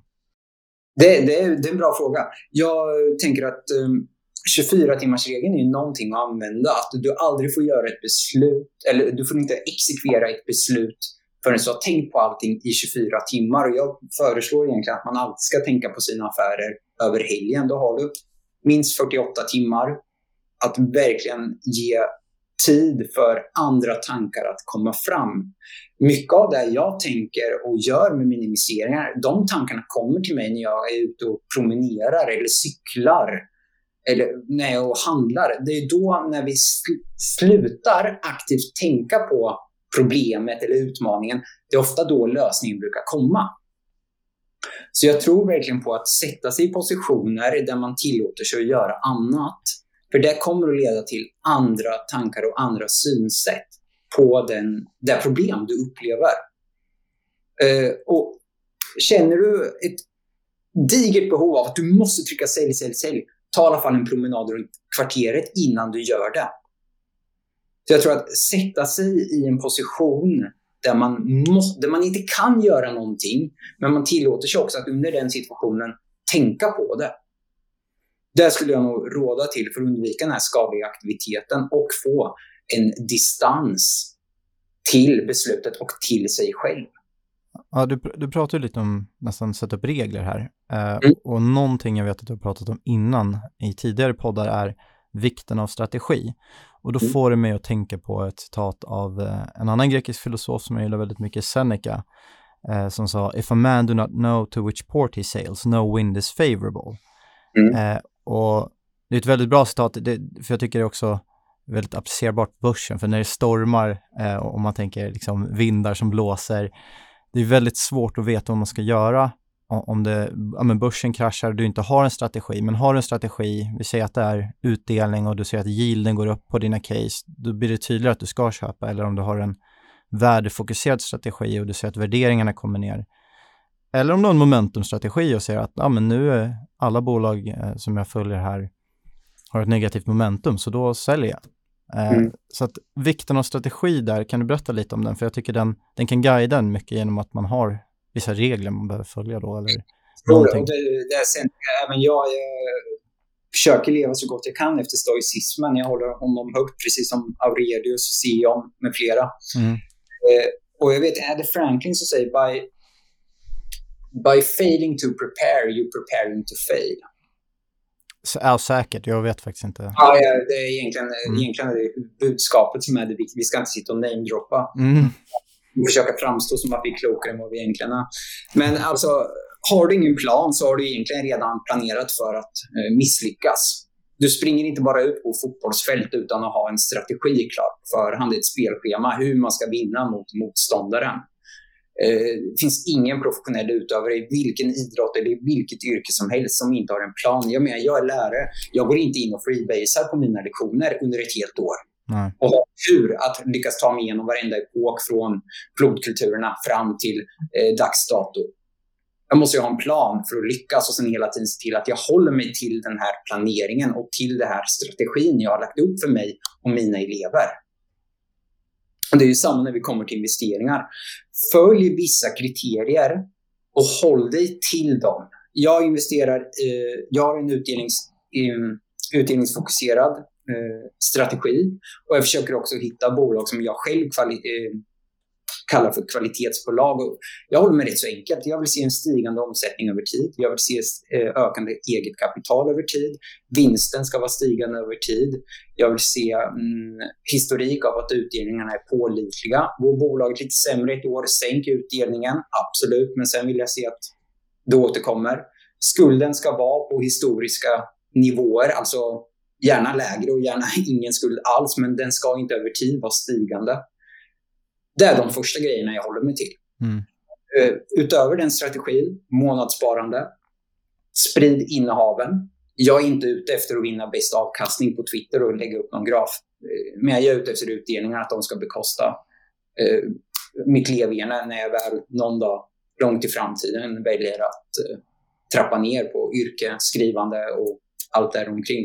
Det, det, är, det är en bra fråga. Jag tänker att um, tjugofyra timmars regeln är ju någonting att använda. Att du aldrig får göra ett beslut, eller du får inte exekvera ett beslut förrän du har tänkt på allting i tjugofyra timmar. Och jag föreslår egentligen att man alltid ska tänka på sina affärer över helgen. Då har du minst fyrtioåtta timmar att verkligen ge tid för andra tankar att komma fram. Mycket av det jag tänker och gör med minimiseringar, de tankarna kommer till mig när jag är ute och promenerar eller cyklar eller när jag handlar. Det är då när vi sl- slutar aktivt tänka på problemet eller utmaningen, det är ofta då lösningen brukar komma. Så jag tror verkligen på att sätta sig i positioner där man tillåter sig att göra annat. För det kommer att leda till andra tankar och andra synsätt på den, det problem du upplever. Uh, och känner du ett digert behov av att du måste trycka sälj, sälj, sälj, ta i alla fall en promenad runt kvarteret innan du gör det. Så jag tror att sätta sig i en position där man, måste, där man inte kan göra någonting, men man tillåter sig också att under den situationen tänka på det. Där skulle jag nog råda till för att undvika den här skadliga aktiviteten och få en distans till beslutet och till sig själv. Ja, du, du pratar ju lite om nästan sätta upp regler här. Eh, mm. Och någonting jag vet att du har pratat om innan i tidigare poddar är vikten av strategi. Och då mm. får det mig att tänka på ett citat av eh, en annan grekisk filosof som jag gillar väldigt mycket, Seneca, eh, som sa: "If a man do not know to which port he sails, no wind is favorable." Mm. Eh, och det är ett väldigt bra citat, det, för jag tycker det är också väldigt applicerbart på börsen. För när det stormar eh, och man tänker liksom vindar som blåser, det är väldigt svårt att veta vad man ska göra om det, ja, men börsen kraschar och du inte har en strategi. Men har du en strategi, vi säger att det är utdelning och du ser att yielden går upp på dina case, då blir det tydligare att du ska köpa. Eller om du har en värdefokuserad strategi och du ser att värderingarna kommer ner. Eller om du har en momentumstrategi och ser att ja, men nu är alla bolag eh, som jag följer här har ett negativt momentum, så då säljer jag. Eh, mm. Så att vikten av strategi där, kan du berätta lite om den? För jag tycker den, den kan guida en mycket genom att man har vissa regler man behöver följa då. Eller någonting. Det, det är sen, även jag, jag försöker leva så gott jag kan efter stoicismen. Jag håller honom högt, precis som Aurelius, Sion med flera. Mm. Eh, och jag vet, är det Franklin som säger by, by failing to prepare, you preparing to fail. Ja, säkert. Jag vet faktiskt inte. Ja, ja det är egentligen, mm. egentligen är det budskapet som är det viktiga. Vi ska inte sitta och namedroppa. Mm. Och försöka framstå som att vi är klokare än vad vi egentligen är. Men alltså, har du ingen plan så har du egentligen redan planerat för att eh, misslyckas. Du springer inte bara ut på fotbollsfält utan att ha en strategi klar på förhand, ett spelschema, hur man ska vinna mot motståndaren. Eh, det finns ingen professionell utövare i vilken idrott eller i vilket yrke som helst som inte har en plan. Jag menar, jag är lärare. Jag går inte in och freebasar på mina lektioner under ett helt år. Nej. Och har tur att lyckas ta mig igenom varenda epok från flodkulturerna fram till eh, dagsdato. Jag måste ju ha en plan för att lyckas och sen hela tiden se till att jag håller mig till den här planeringen och till den här strategin jag har lagt upp för mig och mina elever. Och det är ju samma när vi kommer till investeringar. Följ vissa kriterier och håll dig till dem. Jag investerar, eh, jag har en utdelnings, eh, utdelningsfokuserad eh, strategi och jag försöker också hitta bolag som jag själv kvali- eh, kallar för kvalitetsbolag. Och jag håller mig rätt så enkelt. Jag vill se en stigande omsättning över tid. Jag vill se eh, ökande eget kapital över tid. Vinsten ska vara stigande över tid. Jag vill se mm, historik av att utdelningarna är pålitliga. Går bolaget lite sämre ett år, sänk utdelningen. Absolut, men sen vill jag se att det återkommer. Skulden ska vara på historiska nivåer, alltså gärna lägre och gärna ingen skuld alls, men den ska inte över tid vara stigande. Det är de första grejerna jag håller mig till. Mm. Utöver den strategin, månadssparande, sprid innehaven. Jag är inte ute efter att vinna bäst avkastning på Twitter och lägga upp någon graf. Men jag är ute efter utdelningar, att de ska bekosta eh, mitt leverne när jag väl någon dag långt i framtiden väljer att eh, trappa ner på yrke, skrivande och allt där omkring.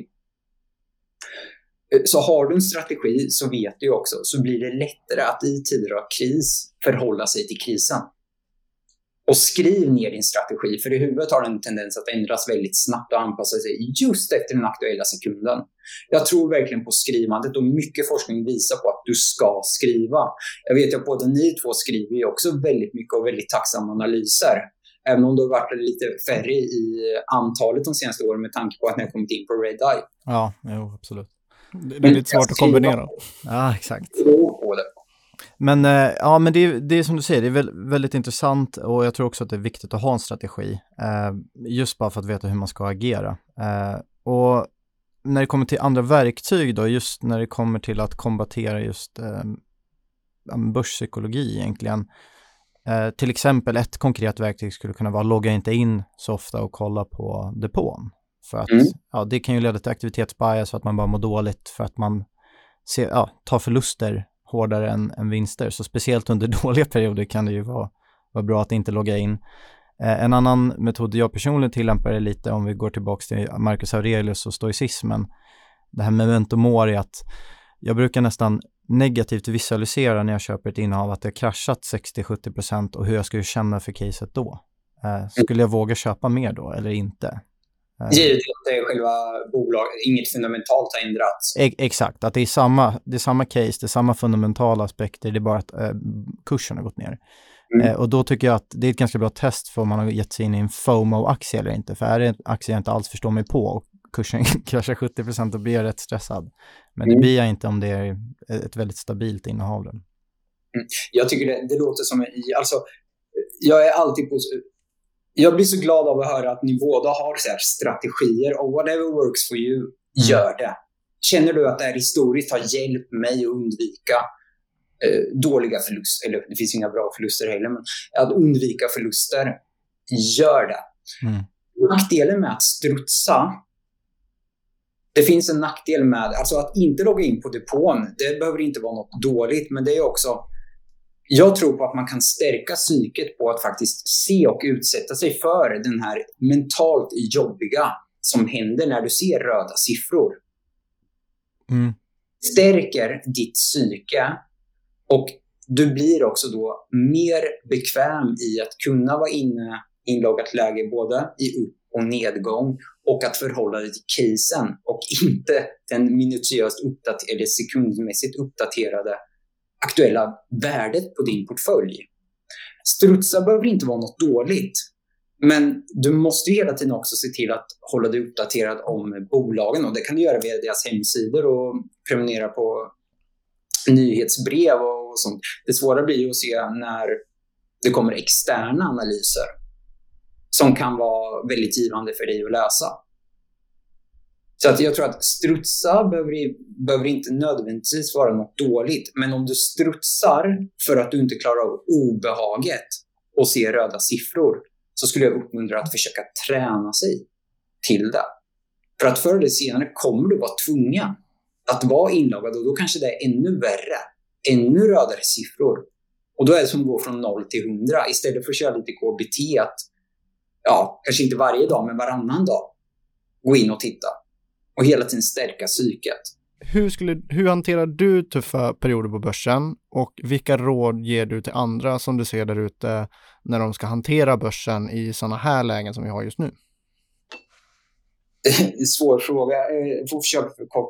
Så har du en strategi så vet du också, så blir det lättare att i tider av kris förhålla sig till krisen. Och skriv ner din strategi, för i huvudet har den en tendens att ändras väldigt snabbt och anpassa sig just efter den aktuella sekunden. Jag tror verkligen på skrivandet och mycket forskning visar på att du ska skriva. Jag vet att både ni två skriver ju också väldigt mycket och väldigt tacksamma analyser. Även om det har varit lite färre i antalet de senaste åren med tanke på att ni har kommit in på Red Eye. Ja, jo, absolut. Det är lite svårt att kombinera. Ja, exakt. Men, ja, men det, är, det är som du säger, det är väldigt, väldigt intressant och jag tror också att det är viktigt att ha en strategi. Eh, just bara för att veta hur man ska agera. Eh, och när det kommer till andra verktyg då, just när det kommer till att kombatera just eh, börspsykologi egentligen. Eh, till exempel ett konkret verktyg skulle kunna vara att logga inte in så ofta och kolla på depån. För att mm. ja, det kan ju leda till aktivitetsbias för att man bara mår dåligt för att man ser, ja, tar förluster hårdare än, än vinster. Så speciellt under dåliga perioder kan det ju vara, vara bra att inte logga in. Eh, en annan metod jag personligen tillämpar är lite, om vi går tillbaka till Marcus Aurelius och stoicismen. Det här med memento mori, att jag brukar nästan negativt visualisera när jag köper ett innehav att det har kraschat sextio till sjuttio procent och hur jag skulle känna för caset då. Eh, skulle jag våga köpa mer då eller inte? Givet att det är själva bolaget, inget fundamentalt har ändrats. E- exakt, att det är, samma, det är samma case, det är samma fundamentala aspekter, det är bara att eh, kursen har gått ner. Mm. Eh, och då tycker jag att det är ett ganska bra test för om man har gett sig in i en FOMO-aktie eller inte. För är det en aktie jag inte alls förstår mig på och kursen kraschar sjuttio procent och blir jag rätt stressad. Men mm. det blir jag inte om det är ett väldigt stabilt innehav. Mm. Jag tycker det, det låter som, alltså jag är alltid på... Jag blir så glad av att höra att ni båda har så här strategier och whatever works for you, mm. gör det. Känner du att det här historiskt har hjälpt mig att undvika eh, dåliga förluster, eller det finns inga bra förluster heller, men att undvika förluster, gör det. Mm. Nackdelen med att strutsa, det finns en nackdel med, alltså att inte logga in på depån, det behöver inte vara något dåligt, men det är också jag tror på att man kan stärka psyket på att faktiskt se och utsätta sig för den här mentalt jobbiga som händer när du ser röda siffror. Mm. Stärker ditt psyke och du blir också då mer bekväm i att kunna vara inne i inloggat läge både i upp- och nedgång och att förhålla dig till casen och inte den minutiöst uppdaterade eller sekundmässigt uppdaterade aktuella värdet på din portfölj. Strutsa behöver inte vara något dåligt, men du måste ju hela tiden också se till att hålla dig uppdaterad om bolagen, och det kan du göra via deras hemsidor och prenumerera på nyhetsbrev och sånt. Det svåra blir ju att se när det kommer externa analyser som kan vara väldigt givande för dig att läsa. Så att jag tror att strutsa behöver, behöver inte nödvändigtvis vara något dåligt. Men om du strutsar för att du inte klarar av obehaget och ser röda siffror, så skulle jag uppmuntra att försöka träna sig till det. För att förr eller senare kommer du vara tvungen att vara inloggad, och då kanske det är ännu värre, ännu rödare siffror. Och då är det som att gå från noll till hundra istället för att köra lite K B T, att ja, kanske inte varje dag men varannan dag gå in och titta och hela tiden stärka psyket. Hur, skulle, hur hanterar du tuffa perioder på börsen, och vilka råd ger du till andra som du ser där ute när de ska hantera börsen i sådana här lägen som vi har just nu? Svår fråga. Jag får försöka för kort,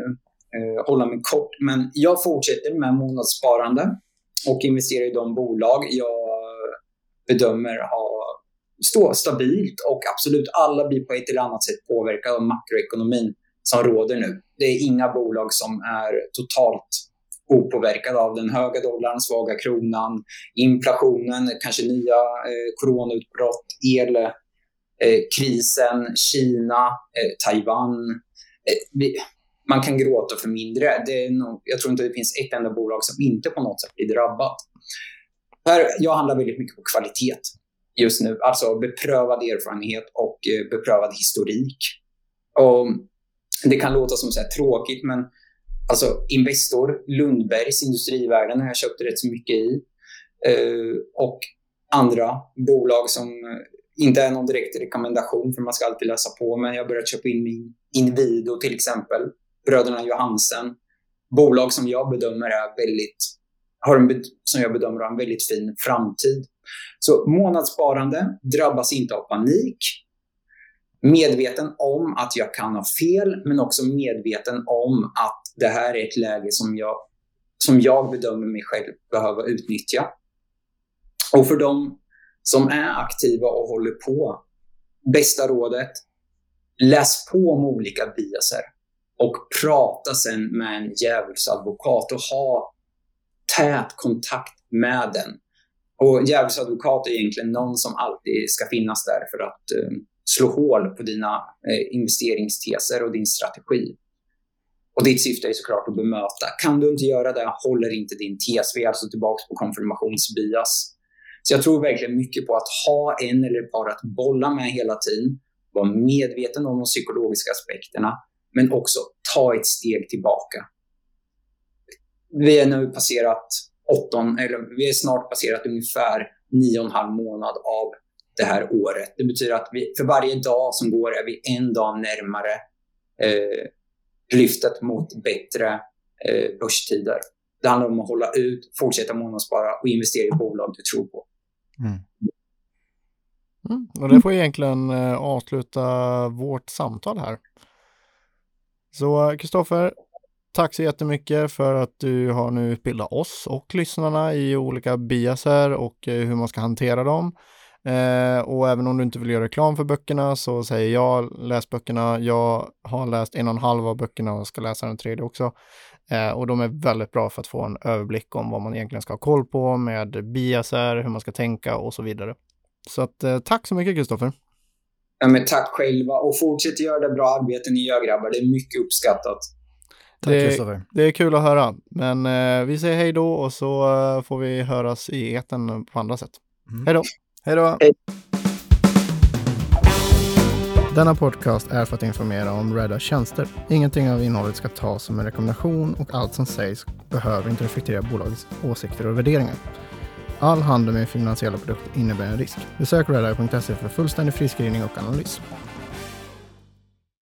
hålla mig kort. Men jag fortsätter med månadssparande och investerar i de bolag jag bedömer ha stå stabilt, och absolut alla blir på ett eller annat sätt påverkade av makroekonomin som råder nu. Det är inga bolag som är totalt opåverkade av den höga dollarn, svaga kronan, inflationen, kanske nya eh, coronautbrott, el, eh, krisen, Kina, eh, Taiwan. Eh, vi, man kan gråta för mindre. Det är nog, jag tror inte det finns ett enda bolag som inte på något sätt blir drabbat. Här, jag handlar väldigt mycket på kvalitet just nu, alltså beprövad erfarenhet och eh, beprövad historik. Och det kan låta som så här tråkigt, men alltså Investor, Lundbergs Industrivärden har jag köpt rätt så mycket i, eh, och andra bolag som inte är någon direkt rekommendation, för man ska alltid läsa på, men jag har börjat köpa in min Inwido till exempel, bröderna Johansen, bolag som jag bedömer är väldigt har en, som jag bedömer har en väldigt fin framtid. Så månadssparande, drabbas inte av panik, medveten om att jag kan ha fel, men också medveten om att det här är ett läge som jag, som jag bedömer mig själv behöva utnyttja. Och för de som är aktiva och håller på, bästa rådet, läs på om olika biaser och prata sen med en djävulsadvokat och ha tät kontakt med den. Och djävulsadvokat är egentligen någon som alltid ska finnas där för att eh, slå hål på dina eh, investeringsteser och din strategi. Och ditt syfte är såklart att bemöta. Kan du inte göra det, håller inte din tes. Vi är alltså tillbaka på konfirmationsbias. Så jag tror verkligen mycket på att ha en eller ett par att bolla med hela tiden. Vara medveten om de psykologiska aspekterna, men också ta ett steg tillbaka. Vi är nu passerat åtton, eller vi är snart passerat ungefär nio och en halv månad av det här året. Det betyder att vi, för varje dag som går är vi en dag närmare eh, lyftet mot bättre eh, börstider. Det handlar om att hålla ut, fortsätta månadsspara och investera i bolag du tror på. Mm. Mm, och det får egentligen eh, avsluta vårt samtal här. Så Kristoffer, tack så jättemycket för att du har nu utbildat oss och lyssnarna i olika biaser och eh, hur man ska hantera dem. Eh, och även om du inte vill göra reklam för böckerna så säger jag, läs böckerna. Jag har läst en och en halv av böckerna och ska läsa den tredje också. Eh, och de är väldigt bra för att få en överblick om vad man egentligen ska ha koll på med biaser, hur man ska tänka och så vidare. Så att, eh, tack så mycket Kristoffer. Ja, men tack själva och fortsätt göra det bra arbete ni gör grabbar. Det är mycket uppskattat. Tack det, Kristoffer. Det är kul att höra. Men eh, vi säger hej då och så eh, får vi höras i eten på andra sätt. Mm. Hej då. Hej då. Hej. Denna podcast är för att informera om Redeye tjänster. Ingenting av innehållet ska tas som en rekommendation och allt som sägs behöver inte reflektera bolagets åsikter och värderingar. All handel med finansiella produkter innebär en risk. Besök redeye punkt se för fullständig friskrivning och analys.